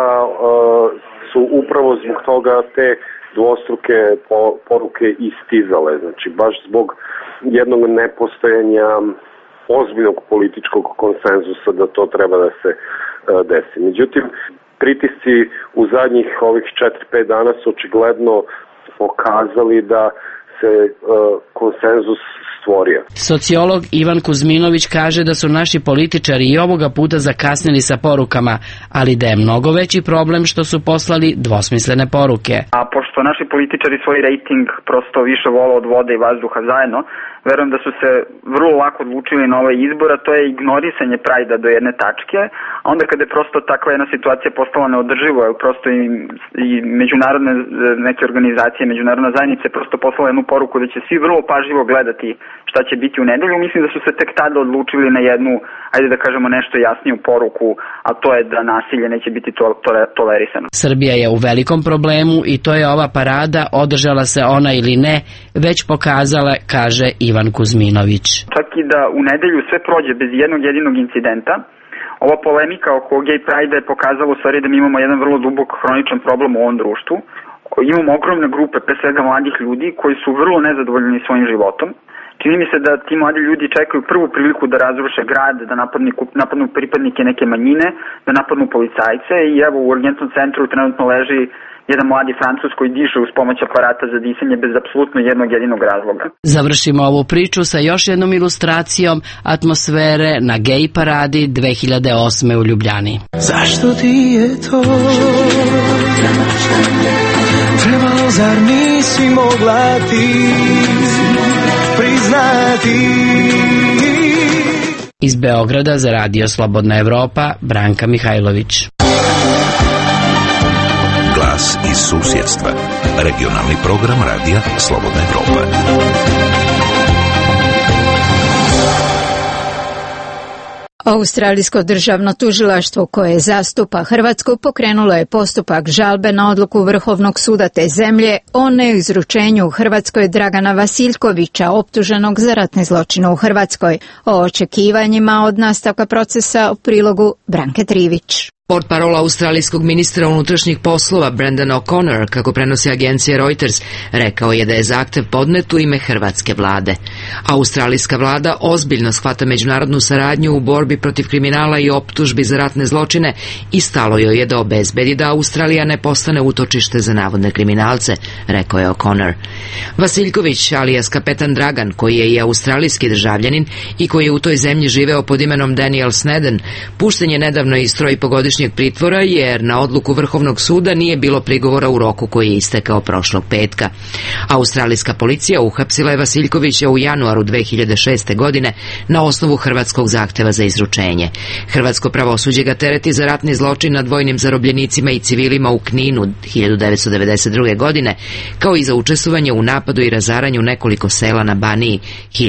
su upravo zbog toga te dvostruke poruke istizale, znači baš zbog jednog nepostojanja ozbiljnog političkog konsenzusa da to treba da se desi. Međutim, pritisci u zadnjih ovih 4-5 dana su očigledno pokazali da se konsenzus stvorio. Sociolog Ivan Kuzminović kaže da su naši političari i ovoga puta zakasnili sa porukama, ali da je mnogo veći problem što su poslali dvosmislene poruke. A pošto naši političari svoj rejting prosto više vole od vode i vazduha zajedno, verujem da su se vrlo lako odlučili na ovaj izbor, a to je ignorisanje Prajda do jedne tačke, a onda kada je prosto takva jedna situacija postala neodrživa, prosto i međunarodne neke organizacije, međunarodna zajednica je prosto poslala jednu poruku da će svi vrlo pažljivo gledati šta će biti u nedelju. Mislim da su se tek tada odlučili na jednu, ajde da kažemo, nešto jasniju poruku, a to je da nasilje neće biti tolerisano. Srbija je u velikom problemu i to je ova parada, održala se ona ili ne, već pokazala, kaže Ivan Kuzminović. Čak i da u nedelju sve prođe bez jednog jedinog incidenta, ova polemika oko gej prajda je pokazala u stvari da mi imamo jedan vrlo dubok hroničan problem u ovom društvu. Imamo ogromne grupe, pre svega mladih ljudi, koji su vrlo nezadovoljni svojim životom. Čini mi se da ti mladi ljudi čekaju prvu priliku da razruše grad, da napadnu pripadnike neke manjine, da napadnu policajce i evo u urgentnom centru trenutno leži jedan mladi Francuz koji diše uz pomoć aparata za disanje bez apsolutno jednog jedinog razloga. Završimo ovu priču sa još jednom ilustracijom atmosfere na gej paradi 2008. u Ljubljani. Zašto ti je to trebalo, zar nisi mogla ti priznati? Iz Beograda za Radio Slobodna Evropa, Branka Mihajlović. Glas iz susjedstva. Regionalni program Radija Slobodna Evropa. Australijsko državno tužilaštvo koje zastupa Hrvatsku pokrenulo je postupak žalbe na odluku Vrhovnog suda te zemlje o neizručenju u Hrvatskoj Dragana Vasiljkovića, optuženog za ratne zločine u Hrvatskoj. O očekivanjima od nastavka procesa u prilogu Branke Trivić. Portparol australijskog ministra unutrašnjih poslova Brendan O'Connor, kako prenosi agencija Reuters, rekao je da je zahtev podnet u ime hrvatske vlade. Australijska vlada ozbiljno shvata međunarodnu saradnju u borbi protiv kriminala i optužbi za ratne zločine i stalo joj je da obezbedi da Australija ne postane utočište za navodne kriminalce, rekao je O'Connor. Vasiljković, alias kapetan Dragan, koji je i australijski državljanin i koji je u toj zemlji živeo pod imenom Daniel Sneden, pušten je nedavno iz 3,5-godišnjeg pritvora jer na odluku Vrhovnog suda nije bilo prigovora u roku koji je istekao prošlog petka. Australijska policija uhapsila je Vasiljkovića u januaru 2006. godine na osnovu hrvatskog zahteva za izručenje. Hrvatsko pravosuđe ga tereti za ratni zločin nad vojnim zarobljenicima i civilima u Kninu 1992. godine, kao i za učestvovanje u napadu i razaranju nekoliko sela na Baniji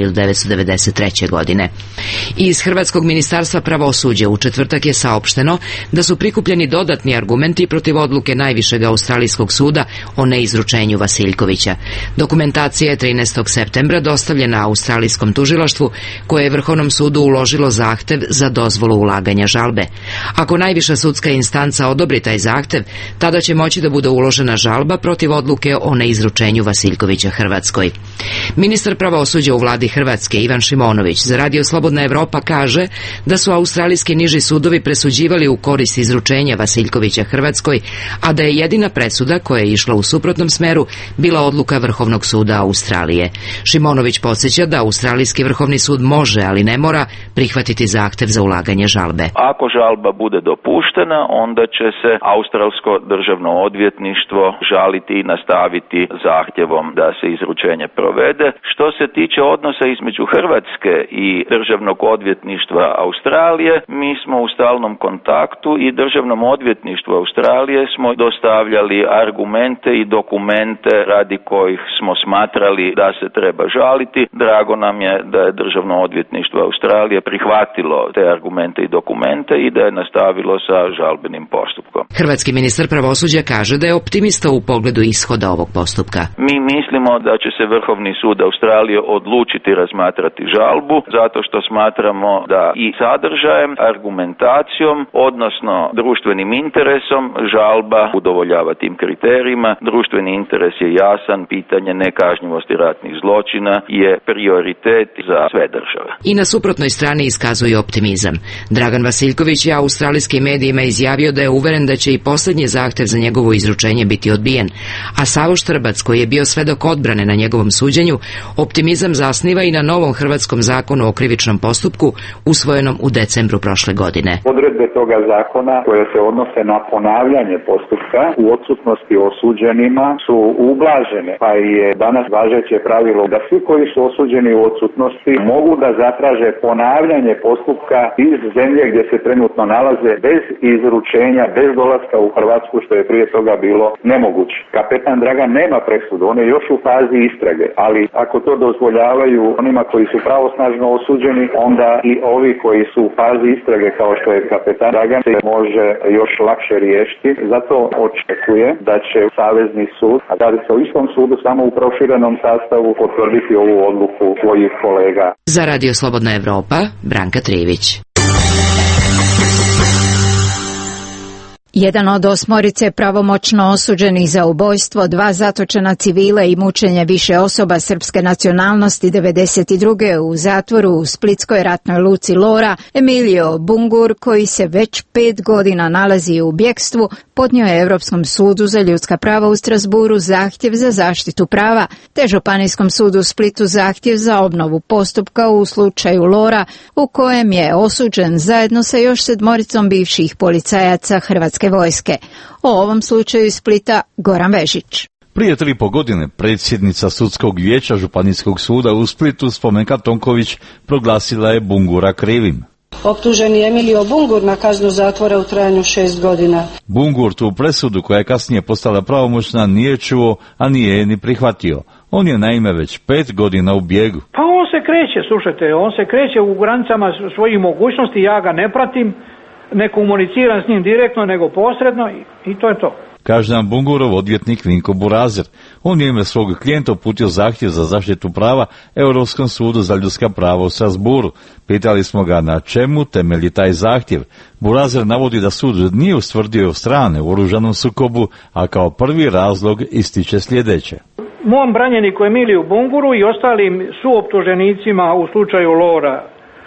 1993. godine. Iz Hrvatskog ministarstva pravosuđa u četvrtak je saopšteno da su prikupljeni dodatni argumenti protiv odluke najvišeg australijskog suda o neizručenju Vasiljkovića. Dokumentacija je 13. septembra dostavljena australijskom tužilaštvu, koje je Vrhovnom sudu uložilo zahtev za dozvolu ulaganja žalbe. Ako najviša sudska instanca odobri taj zahtev, tada će moći da bude uložena žalba protiv odluke o neizručenju Vasiljkovića Hrvatskoj. Ministar pravosuđa u vladi Hrvatske Ivan Šimonović za Radio Slobodna Evropa kaže da su australijski niži sudovi presuđivali u korist izručenja Vasiljkovića Hrvatskoj, a da je jedina presuda koja je išla u suprotnom smeru bila odluka Vrhovnog suda Australije. Šimonović podsjeća da australijski Vrhovni sud može, ali ne mora, prihvatiti zahtev za ulaganje žalbe. Ako žalba bude dopuštena, onda će se australsko državno odvjetništvo žaliti i nastaviti zahtjevom da se izručenje provede. Što se tiče odnosa između Hrvatske i državnog odvjetništva Australije, mi smo u stalnom kontaktu i državnom odvjetništvu Australije smo dostavljali argumente i dokumente radi kojih smo smatrali da se treba žaliti. Drago nam je da je državno odvjetništvo Australije prihvatilo te argumente i dokumente i da je nastavilo sa žalbenim postupkom. Hrvatski ministar pravosuđa kaže da je optimista u pogledu ishoda ovog postupka. Mi mislimo da će se Vrhovni sud Australije odlučiti razmatrati žalbu, zato što smatramo da i sadržajem, argumentacijom, odnosno društvenim interesom, žalba udovoljava tim kriterijima. Društveni interes je jasan, pitanje nekažnjivosti ratnih zločina je prioritet za sve države. I na suprotnoj strani iskazuje optimizam. Dragan Vasiljković je australijskim medijima izjavio da je uveren da će i posljednji zahtev za njegovo izručenje biti odbijen, a Savo Štrbac, koji je bio svedok odbrane na njegovom suđenju, optimizam zasniva i na novom hrvatskom zakonu o krivičnom postupku usvojenom u decembru prošle godine. Odredbe toga zakona koje se odnose na ponavljanje postupka u odsutnosti osuđenima su ublažene, pa je danas važeće pravilo da svi koji su osuđeni u odsutnosti mogu da zatraže ponavljanje postupka iz zemlje gdje se trenutno nalaze bez izručenja, bez dolaska u Hrvatsku, što je prije toga bilo nemoguće. Kapetan Dragan nema presudu, on je još u fazi istrage, ali ako to dozvoljavaju onima koji su pravosnažno osuđeni, onda i ovi koji su u fazi istrage kao što je kapetan Dragan se može još lakše riješiti. Zato očekuje da će Savezni sud, a radi se o istom sudu samo u proširenom sastavu, potvrditi ovu odluku svojih kolega. Za Radio Slobodna Evropa, Branka Trivić. Jedan od 8 pravomoćno osuđenih za ubojstvo, 2 zatočena civila i mučenje više osoba srpske nacionalnosti 1992. u zatvoru u splitskoj ratnoj luci Lora, Emilio Bungur, koji se već 5 godina nalazi u bjegstvu, podnio je Europskom sudu za ljudska prava u Strasburu zahtjev za zaštitu prava, te Županijskom sudu u Splitu zahtjev za obnovu postupka u slučaju Lora, u kojem je osuđen zajedno sa još 7 bivših policajaca Hrvatske vojske. O ovom slučaju iz Splita Goran Vežić. Prije 3,5 godine predsjednica sudskog vijeća Županijskog suda u Splitu Spomenka Tonković proglasila je Bungura krivim. Optuženi Emilio Bungur na kaznu zatvora u trajanju 6 godina. Bungur tu presudu, koja je kasnije postala pravomoćna, nije čuo, a nije je ni prihvatio. On je naime već 5 godina u bijegu. Pa on se kreće, slušajte, on se kreće u granicama svojih mogućnosti, ja ga ne pratim, ne komuniciram s njim direktno, nego posredno i to je to. kaže nam Bungurov odvjetnik Vinko Burazer. On je ime svog klijenta uputio zahtjev za zaštitu prava Europskom sudu za ljudska prava u Strasbourgu. Pitali smo ga na čemu temelji taj zahtjev. Burazer navodi da sud nije ustvrdio strane u oružanom sukobu, a kao prvi razlog ističe sljedeće. Mom branjeniku Emiliju Bunguru i ostalim suoptuženicima u slučaju Lora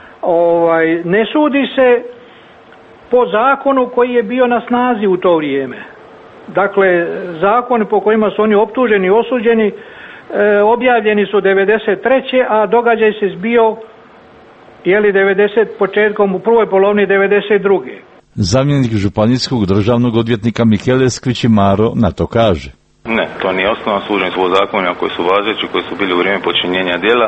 ne sudi se po zakonu koji je bio na snazi u to vrijeme. Dakle, zakoni po kojima su oni optuženi i osuđeni objavljeni su 93. a događaj se zbio početkom u prvoj polovini 92. Zamjenik županijskog državnog odvjetnika Michele Skvičimaro na to kaže. Ne, to nije osnovno, služeni su zakonima koji su važeći, koji su bili u vrijeme počinjenja djela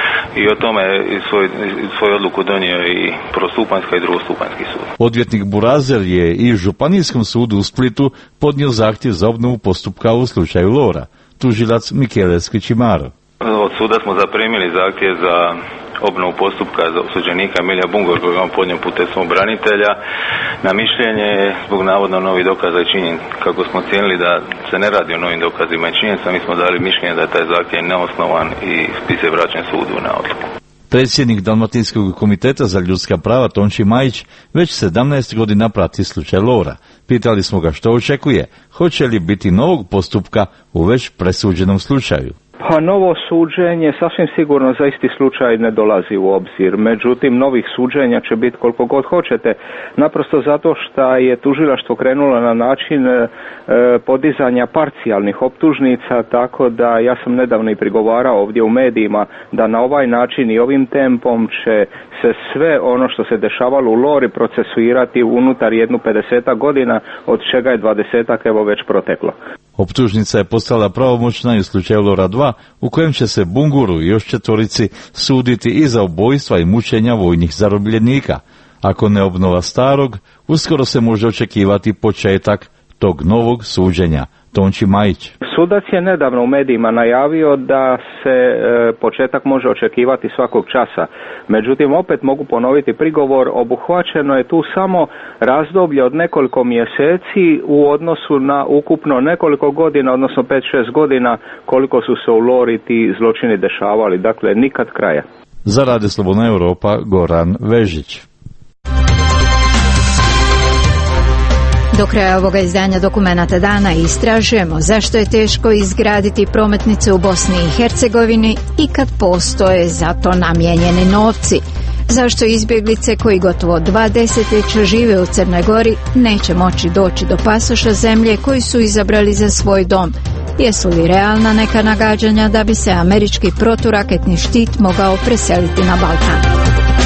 i o tome je svoju odluku donio i prvostupanjski i drugostupanjski sud. Odvjetnik Burazer je i Županijskom sudu u Splitu podnio zahtjev za obnovu postupka u slučaju Lora. Tužilac Michele Skvičimaro. Od suda smo zaprimili zahtjev za obnovu postupka za osuđenika Emilija Bungura koji je on podnio putem svog branitelja na mišljenje zbog navodno novih dokaza i činjenica. Kako smo ocijenili da se ne radi o novim dokazima i činjenicama, mi smo dali mišljenje da je taj zahtjev neosnovan i spis je vraćen sudu na odluku. Predsjednik Dalmatinskog komiteta za ljudska prava Tonči Majić već 17 godina prati slučaj Lora. Pitali smo ga što očekuje, hoće li biti novog postupka u već presuđenom slučaju. Pa novo suđenje sasvim sigurno za isti slučaj ne dolazi u obzir. Međutim, novih suđenja će biti koliko god hoćete. Naprosto zato što je tužilaštvo krenulo na način podizanja parcijalnih optužnica, tako da ja sam nedavno i prigovarao ovdje u medijima da na ovaj način i ovim tempom će se sve ono što se dešavalo u Lori procesuirati unutar 50 godina, od čega je 20 evo već proteklo. Optužnica je postala pravomoćna i u slučaju Lora 2, u kojem će se Bunguru i još 4 suditi i za ubojstva i mučenja vojnih zarobljenika. Ako ne obnova starog, uskoro se može očekivati početak tog novog suđenja. Tonči Majić. Sudac je nedavno u medijima najavio da se početak može očekivati svakog časa. Međutim, opet mogu ponoviti prigovor, obuhvaćeno je tu samo razdoblje od nekoliko mjeseci u odnosu na ukupno nekoliko godina, odnosno 5-6 godina koliko su se u Lori ti zločini dešavali. Dakle, nikad kraja. Za Radio Slobodna Europa, Goran Vežić. Do kraja ovoga izdanja Dokumenata dana istražujemo zašto je teško izgraditi prometnice u Bosni i Hercegovini i kad postoje za to namijenjeni novci. Zašto izbjeglice koji gotovo 2 desetljeća žive u Crnoj Gori neće moći doći do pasoša zemlje koju su izabrali za svoj dom. Jesu li realna neka nagađanja da bi se američki proturaketni štit mogao preseliti na Balkan?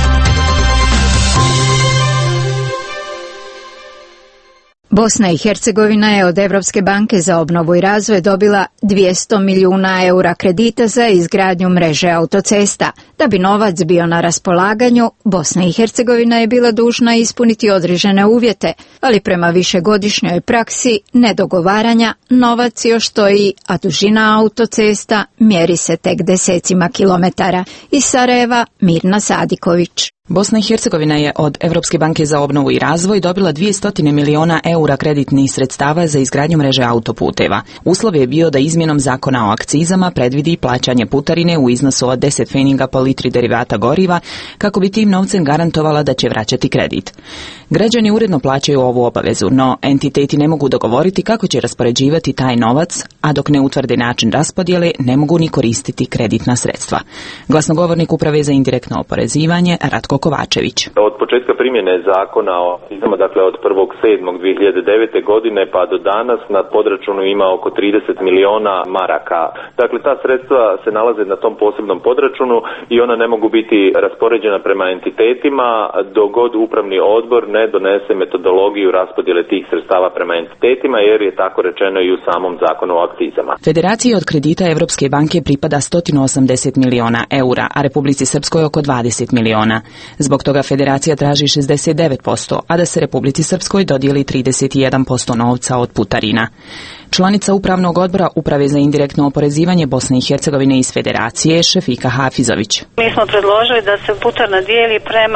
Bosna i Hercegovina je od Europske banke za obnovu i razvoj dobila 200 milijuna eura kredita za izgradnju mreže autocesta. Da bi novac bio na raspolaganju, Bosna i Hercegovina je bila dužna ispuniti određene uvjete, ali prema višegodišnjoj praksi nedogovaranja novac još stoji, a dužina autocesta mjeri se tek desecima kilometara. Iz Sarajeva, Mirna Sadiković. Bosna i Hercegovina je od Europske banke za obnovu i razvoj dobila 200 milijuna eura kreditnih sredstava za izgradnju mreže autoputeva. Uslov je bio da izmjenom zakona o akcizama predvidi plaćanje putarine u iznosu od 10 pfeninga po litri derivata goriva, kako bi tim novcem garantovala da će vraćati kredit. Građani uredno plaćaju ovu obavezu, no entiteti ne mogu dogovoriti kako će raspoređivati taj novac, a dok ne utvrde način raspodjele, ne mogu ni koristiti kreditna sredstva. Glasnogovornik Uprave za indirektno oporezivanje Ratko Kovačević. Od početka primjene zakona o akcizama, dakle od 1.7.2009. godine pa do danas, na podračunu ima oko 30 miliona maraka. Dakle, ta sredstva se nalaze na tom posebnom podračunu i ona ne mogu biti raspoređena prema entitetima dok god upravni odbor ne donese metodologiju raspodjele tih sredstava prema entitetima, jer je tako rečeno i u samom zakonu o akcizama. Federaciji od kredita Europske banke pripada 180 miliona eura, a Republici Srpskoj oko 20 miliona. Zbog toga Federacija traži 69%, a da se Republici Srpskoj dodijeli 31% novca od putarina. Članica Upravnog odbora Uprave za indirektno oporezivanje Bosne i Hercegovine iz Federacije, Šefika Hafizović. Mi smo predložili da se putarna dijeli prema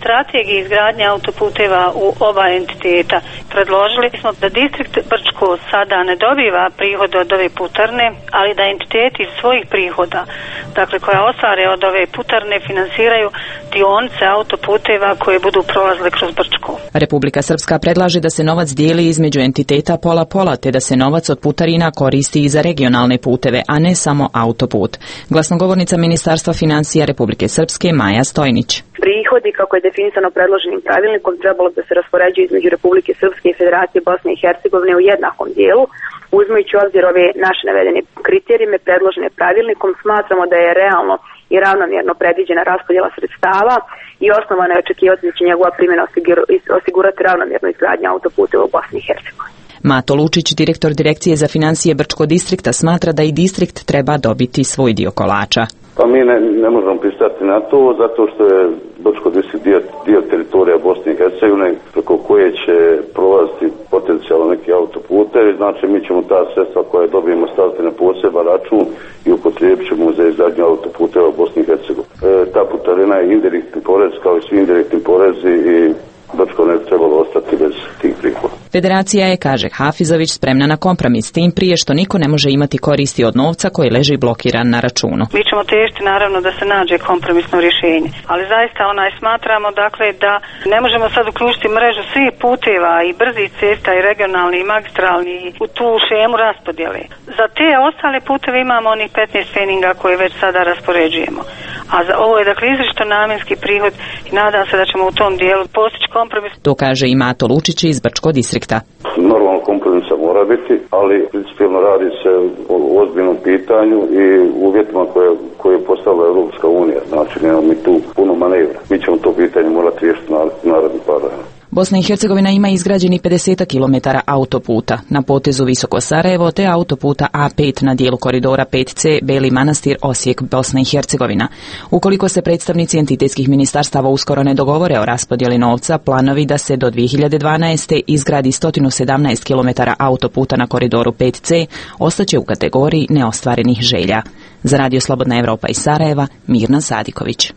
strategiji izgradnje autoputeva u oba entiteta predložili smo da distrikt Brčko sada ne dobiva prihode od ove putarne, ali da entiteti iz svojih prihoda, dakle koja ostvare od ove putarne, finansiraju dionice autoputeva koje budu prolazile kroz Brčko. Republika Srpska predlaže da se novac dijeli između entiteta pola-pola, te da se novac od putarina koristi i za regionalne puteve, a ne samo autoput. Glasnogovornica Ministarstva financija Republike Srpske Maja Stojnić. Prihodi, kako je definisano predloženim pravilnikom, trebalo da se raspoređuju između Republike Srpske i Federacije Bosne i Hercegovine u jednakom dijelu. Uzimajući u obzir ove naše navedene kriterijume predložene pravilnikom, smatramo da je realno i ravnomjerno predviđena raspodjela sredstava i osnovano je očekivati da će njegova primjena osigurati ravnomjerno izgradnju autoputeva u Bosni i Hercegovini. Mato Lučić, direktor Direkcije za financije Brčko distrikta, smatra da i distrikt treba dobiti svoj dio kolača. Pa mi ne možemo pristati na to, zato što je Brčko distrikt dio teritorija Bosne i Hercegovine, preko koje će prolaziti potencijalno neki autoputevi. Znači mi ćemo ta sredstva koje dobijemo staviti na poseban račun i upotrijebit ćemo za izgradnju autoputeva u Bosni i Hercegovini. Ta putarina je indirektni porez kao i svi indirektni porezi i Brčko ne bi trebalo ostati bez tih prihoda. Federacija je, kaže Hafizović, spremna na kompromis, tim prije što niko ne može imati koristi od novca koji leži blokiran na računu. Mi ćemo težiti naravno da se nađe kompromisno rješenje, ali zaista smatramo dakle da ne možemo sad uključiti mrežu svih puteva i brzih cesta i regionalni i magistralni u tu šemu raspodjele. Za te ostale puteve imamo onih 15 feninga koje već sada raspoređujemo. A ovo je dakle izričito namjenski prihod i nadam se da ćemo u tom dijelu postići kompromis. To kaže i Mato Lučić iz Brčko distrikta. Normalno kompromisa mora biti, ali principijelno radi se o ozbiljnom pitanju i uvjetima koje je postavila Europska unija. Znači nemamo mi tu puno manevra. Mi ćemo to pitanje morati riješiti narednih par dana. Bosna i Hercegovina ima izgrađeni 50 km autoputa na potezu Visoko Sarajevo te autoputa A5 na dijelu koridora 5C Beli Manastir Osijek Bosna i Hercegovina. Ukoliko se predstavnici entitetskih ministarstava uskoro ne dogovore o raspodjeli novca, planovi da se do 2012. izgradi 117 km autoputa na koridoru 5C ostaće u kategoriji neostvarenih želja. Za Radio Slobodna Evropa iz Sarajeva, Mirna Sadiković.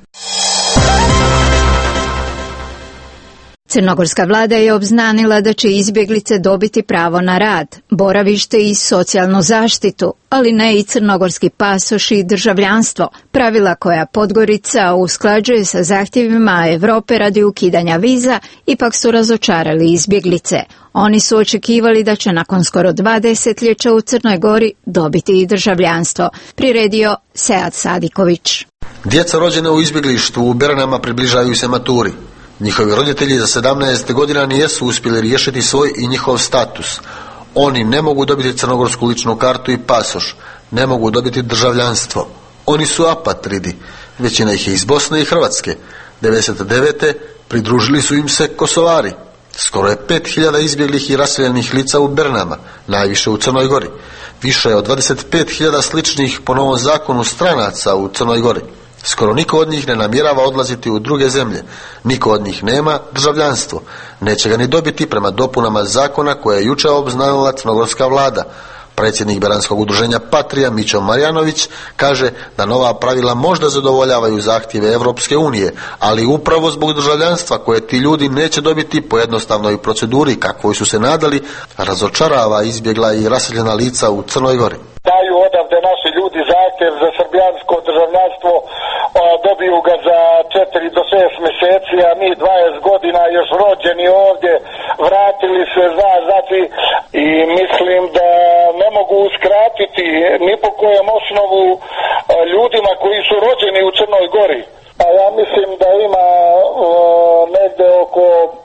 Crnogorska vlada je obznanila da će izbjeglice dobiti pravo na rad, boravište i socijalnu zaštitu, ali ne i crnogorski pasoš i državljanstvo, pravila koja Podgorica usklađuje sa zahtjevima Europe radi ukidanja viza, ipak su razočarali izbjeglice. Oni su očekivali da će nakon skoro 2 desetljeća u Crnoj Gori dobiti i državljanstvo, priredio Sead Sadiković. Djeca rođene u izbjeglištu u Beranama približavaju se maturi. Njihovi roditelji za 17 godina nijesu uspjeli riješiti svoj i njihov status. Oni ne mogu dobiti crnogorsku ličnu kartu i pasoš, ne mogu dobiti državljanstvo. Oni su apatridi, većina ih je iz Bosne i Hrvatske. 1999. pridružili su im se Kosovari. Skoro je 5000 izbjeglih i raseljenih lica u Beranama, najviše u Crnoj Gori. Više je od 25.000 sličnih po novom zakonu stranaca u Crnoj Gori. Skoro niko od njih ne namjerava odlaziti u druge zemlje. Niko od njih nema državljanstvo. Neće ga ni dobiti prema dopunama zakona koje je jučer obznanila crnogorska vlada. Predsjednik Beranskog udruženja Patrija Mićo Marjanović kaže da nova pravila možda zadovoljavaju zahtjeve Europske unije, ali upravo zbog državljanstva koje ti ljudi neće dobiti po jednostavnoj proceduri kakvoj su se nadali, razočarava izbjegla i raseljena lica u Crnoj Gori. Daju odavde naši ljudi zahtjev za srbijansko državljanstvo, dobiju ga za 4 do 6 mjeseci, a mi 20 godina još rođeni ovdje, vratili se, znači, i mislim da ne mogu uskratiti ni po kojem osnovu ljudima koji su rođeni u Crnoj Gori. A ja mislim da ima negdje oko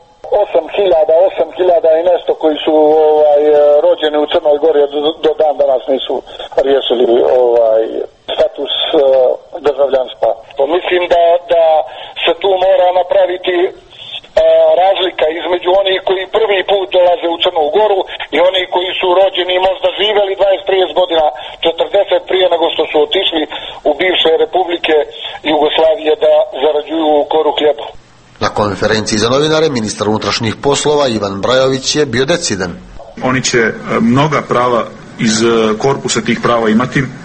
8.000 i nešto koji su rođeni u Crnoj Gori do dan danas nisu riješili status državljanstva. Mislim da se tu mora napraviti razlika između onih koji prvi put dolaze u Crnu Goru i oni koji su rođeni i možda živjeli 20-30 godina, 40 prije nego što su otišli u bivše republike Jugoslavije da zarađuju koru hljeba. Na konferenciji za novinare ministar unutrašnjih poslova Ivan Brajović je bio decidan. Oni će mnoga prava iz korpusa tih prava imati,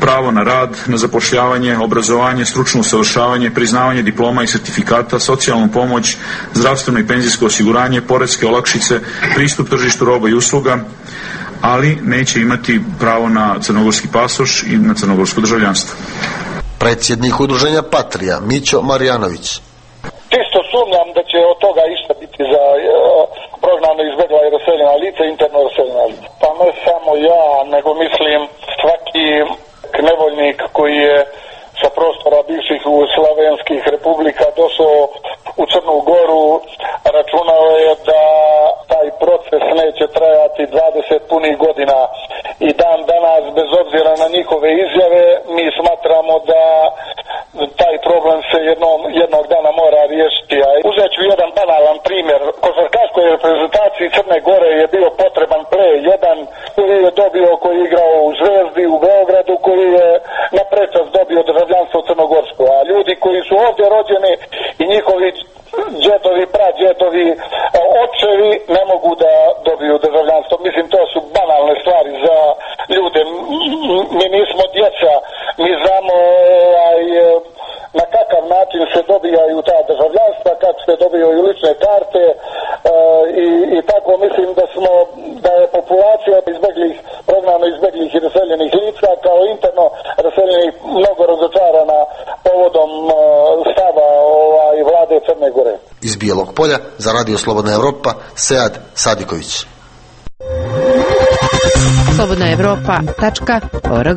pravo na rad, na zapošljavanje, obrazovanje, stručno usavršavanje, priznavanje diploma i sertifikata, socijalnu pomoć, zdravstveno i penzijsko osiguranje, poreske olakšice, pristup tržištu roba i usluga, ali neće imati pravo na crnogorski pasoš i na crnogorsko državljanstvo. Predsjednik udruženja Patrija, Mićo Marjanović. Čisto sumnjam da će od toga išta biti za prognano, izbjegla i raseljena lica, interno raseljena lica. Pa ne samo ja, nego mislim svaki nevoljnik koji je sa prostora bivših slavenskih republika došao u Crnu Goru, računao je da taj proces neće trajati 20 punih godina i dan danas, bez obzira na njihove izjave, mi smatramo da taj problem se jednog dana mora riješiti. A uzet ću jedan banalan primjer. Košarkaškoj reprezentaciji Crne Gore je bio potreban play, jedan koji je dobio, koji je igrao u Zvezdi u Beogradu, koji je na prečas dobio državljanstvo crnogorsko, a ljudi koji su ovdje rođeni i njihovi džetovi, prađetovi, očevi ne mogu da dobiju državljanstvo. Mislim, to su banalne stvari za ljude. Mi nismo djeca, mi znamo na kakav način se dobijaju ta državljanstva, kako se dobijaju lične karte i tako mislim da je populacija prognano izbjeglih i raseljenih lica kao interno raseljenih mnogo razočarana povodom stava vlade Crne Gore. Iz Bijelog Polja za Radio Slobodna Evropa, Sead Sadiković. slobodnaevropa.org.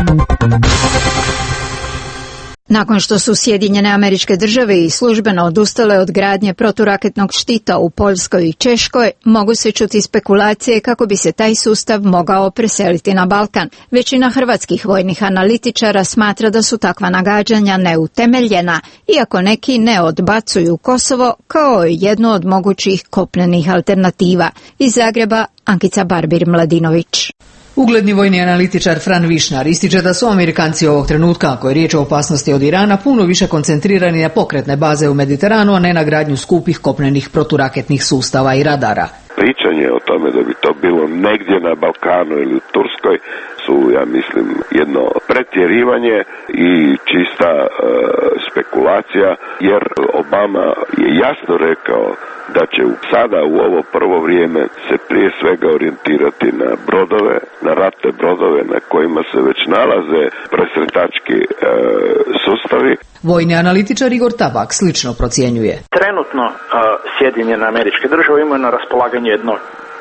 Nakon što su Sjedinjene Američke Države i službeno odustale od gradnje proturaketnog štita u Poljskoj i Češkoj, mogu se čuti spekulacije kako bi se taj sustav mogao preseliti na Balkan. Većina hrvatskih vojnih analitičara smatra da su takva nagađanja neutemeljena, iako neki ne odbacuju Kosovo kao jednu od mogućih kopnenih alternativa. Iz Zagreba, Ankica Barbir-Mladinović. Ugledni vojni analitičar Fran Višnar ističe da su Amerikanci ovog trenutka, ako je riječ o opasnosti od Irana, puno više koncentrirani na pokretne baze u Mediteranu, a ne na gradnju skupih kopnenih proturaketnih sustava i radara. Pričanje o tome da bi to bilo negdje na Balkanu ili u Turskoj su, ja mislim, jedno pretjerivanje i čista spekulacija, jer Obama je jasno rekao da će sada u ovo prvo vrijeme se prije svega orijentirati na brodove, na ratne brodove na kojima se već nalaze presretački sustavi. Vojni analitičar Igor Tabak slično procjenjuje. Trenutno Sjedinjene Američke Države imaju na raspolaganju jedno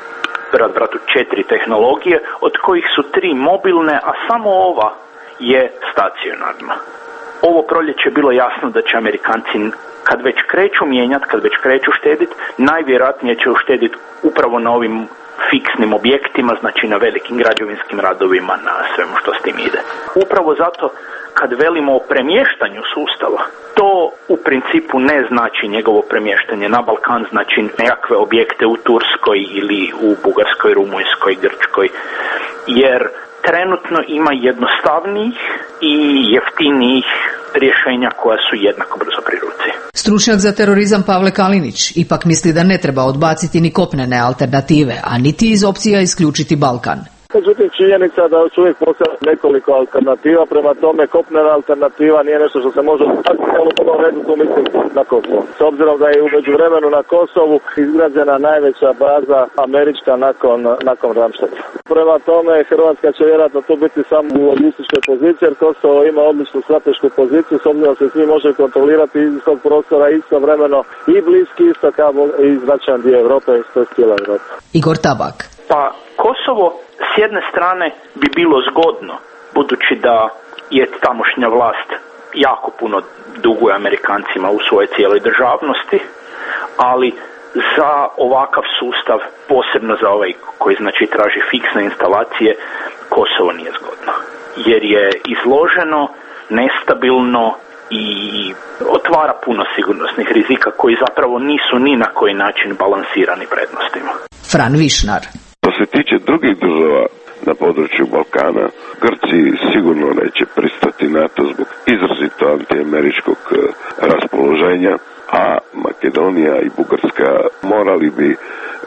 bratu 4 tehnologije, od kojih su 3 mobilne, a samo ova je stacionarna. Ovo proljeće je bilo jasno da će Amerikanci, kad već kreću mijenjati, kad već kreću štediti, najvjerojatnije će uštediti upravo na ovim fiksnim objektima, znači na velikim građevinskim radovima, na svemu što s tim ide. Upravo zato kad velimo o premještanju sustava, to u principu ne znači njegovo premještanje na Balkan, znači nekakve objekte u Turskoj ili u Bugarskoj, Rumunjskoj, Grčkoj, jer trenutno ima jednostavnijih i jeftinijih rješenja koja su jednako brzo pri ruci. Stručnjak za terorizam Pavle Kalinić ipak misli da ne treba odbaciti ni kopnene alternative, a niti iz opcija isključiti Balkan. Međutim, činjenica da su uvijek postavljaju nekoliko alternativa, prema tome kopnena alternativa nije nešto što se može odbaciti, ali u prvom redu tu mislim na Kosovo. S obzirom da je u međuvremenu na Kosovu izgrađena najveća baza američka nakon Ramšteta. Prema tome, Hrvatska će vjerojatno tu biti samo u logističkoj poziciji, jer Kosovo ima odličnu stratešku poziciju, s obzirom da se svi može kontrolirati iz tog prostora istovremeno i Bliski istok i značajan dio Europe, to je cijela Europa. Igor Tabak. Pa Kosovo s jedne strane bi bilo zgodno, budući da je tamošnja vlast jako puno duguje Amerikancima u svojoj cijeloj državnosti, ali za ovakav sustav, posebno za ovaj koji znači traži fiksne instalacije, Kosovo nije zgodno. Jer je izloženo, nestabilno i otvara puno sigurnosnih rizika koji zapravo nisu ni na koji način balansirani prednostima. Fran Višnar. Što se tiče drugih država na području Balkana, Grci sigurno neće pristati na to zbog izrazito antiameričkog raspoloženja, a Makedonija i Bugarska morali bi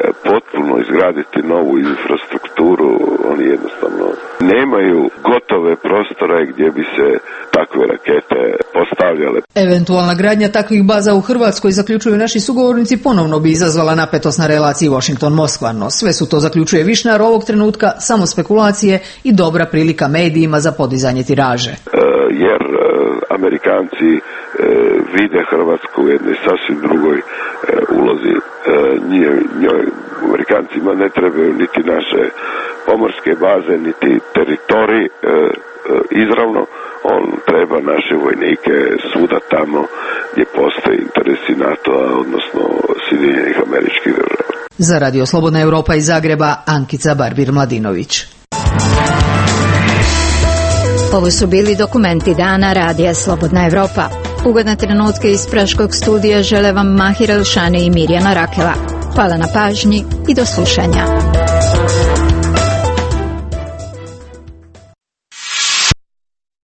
potpuno izgraditi novu infrastrukturu, oni jednostavno nemaju gotove prostore gdje bi se takve rakete postavljale. Eventualna gradnja takvih baza u Hrvatskoj, zaključuju naši sugovornici, ponovno bi izazvala napetost na relaciji Washington-Moskva, no sve su to, zaključuje Višnar, ovog trenutka samo spekulacije i dobra prilika medijima za podizanje tiraže. Jer Amerikanci vide Hrvatsku u jednoj sasvim drugoj ulozi. Njoj Amerikancima ne trebaju niti naše pomorske baze, niti teritorij izravno. On treba naše vojnike svuda tamo gdje postoje interesi NATO-a, odnosno Sjedinjenih Američkih Država. Za Radio Slobodna Europa iz Zagreba, Ankica Barbir-Mladinović. Ovo su bili dokumenti dana Radija Slobodna Europa. Ugodne trenutke iz Praškog studija žele vam Mahir Elšani i Mirjana Rakela. Hvala na pažnji i do slušanja.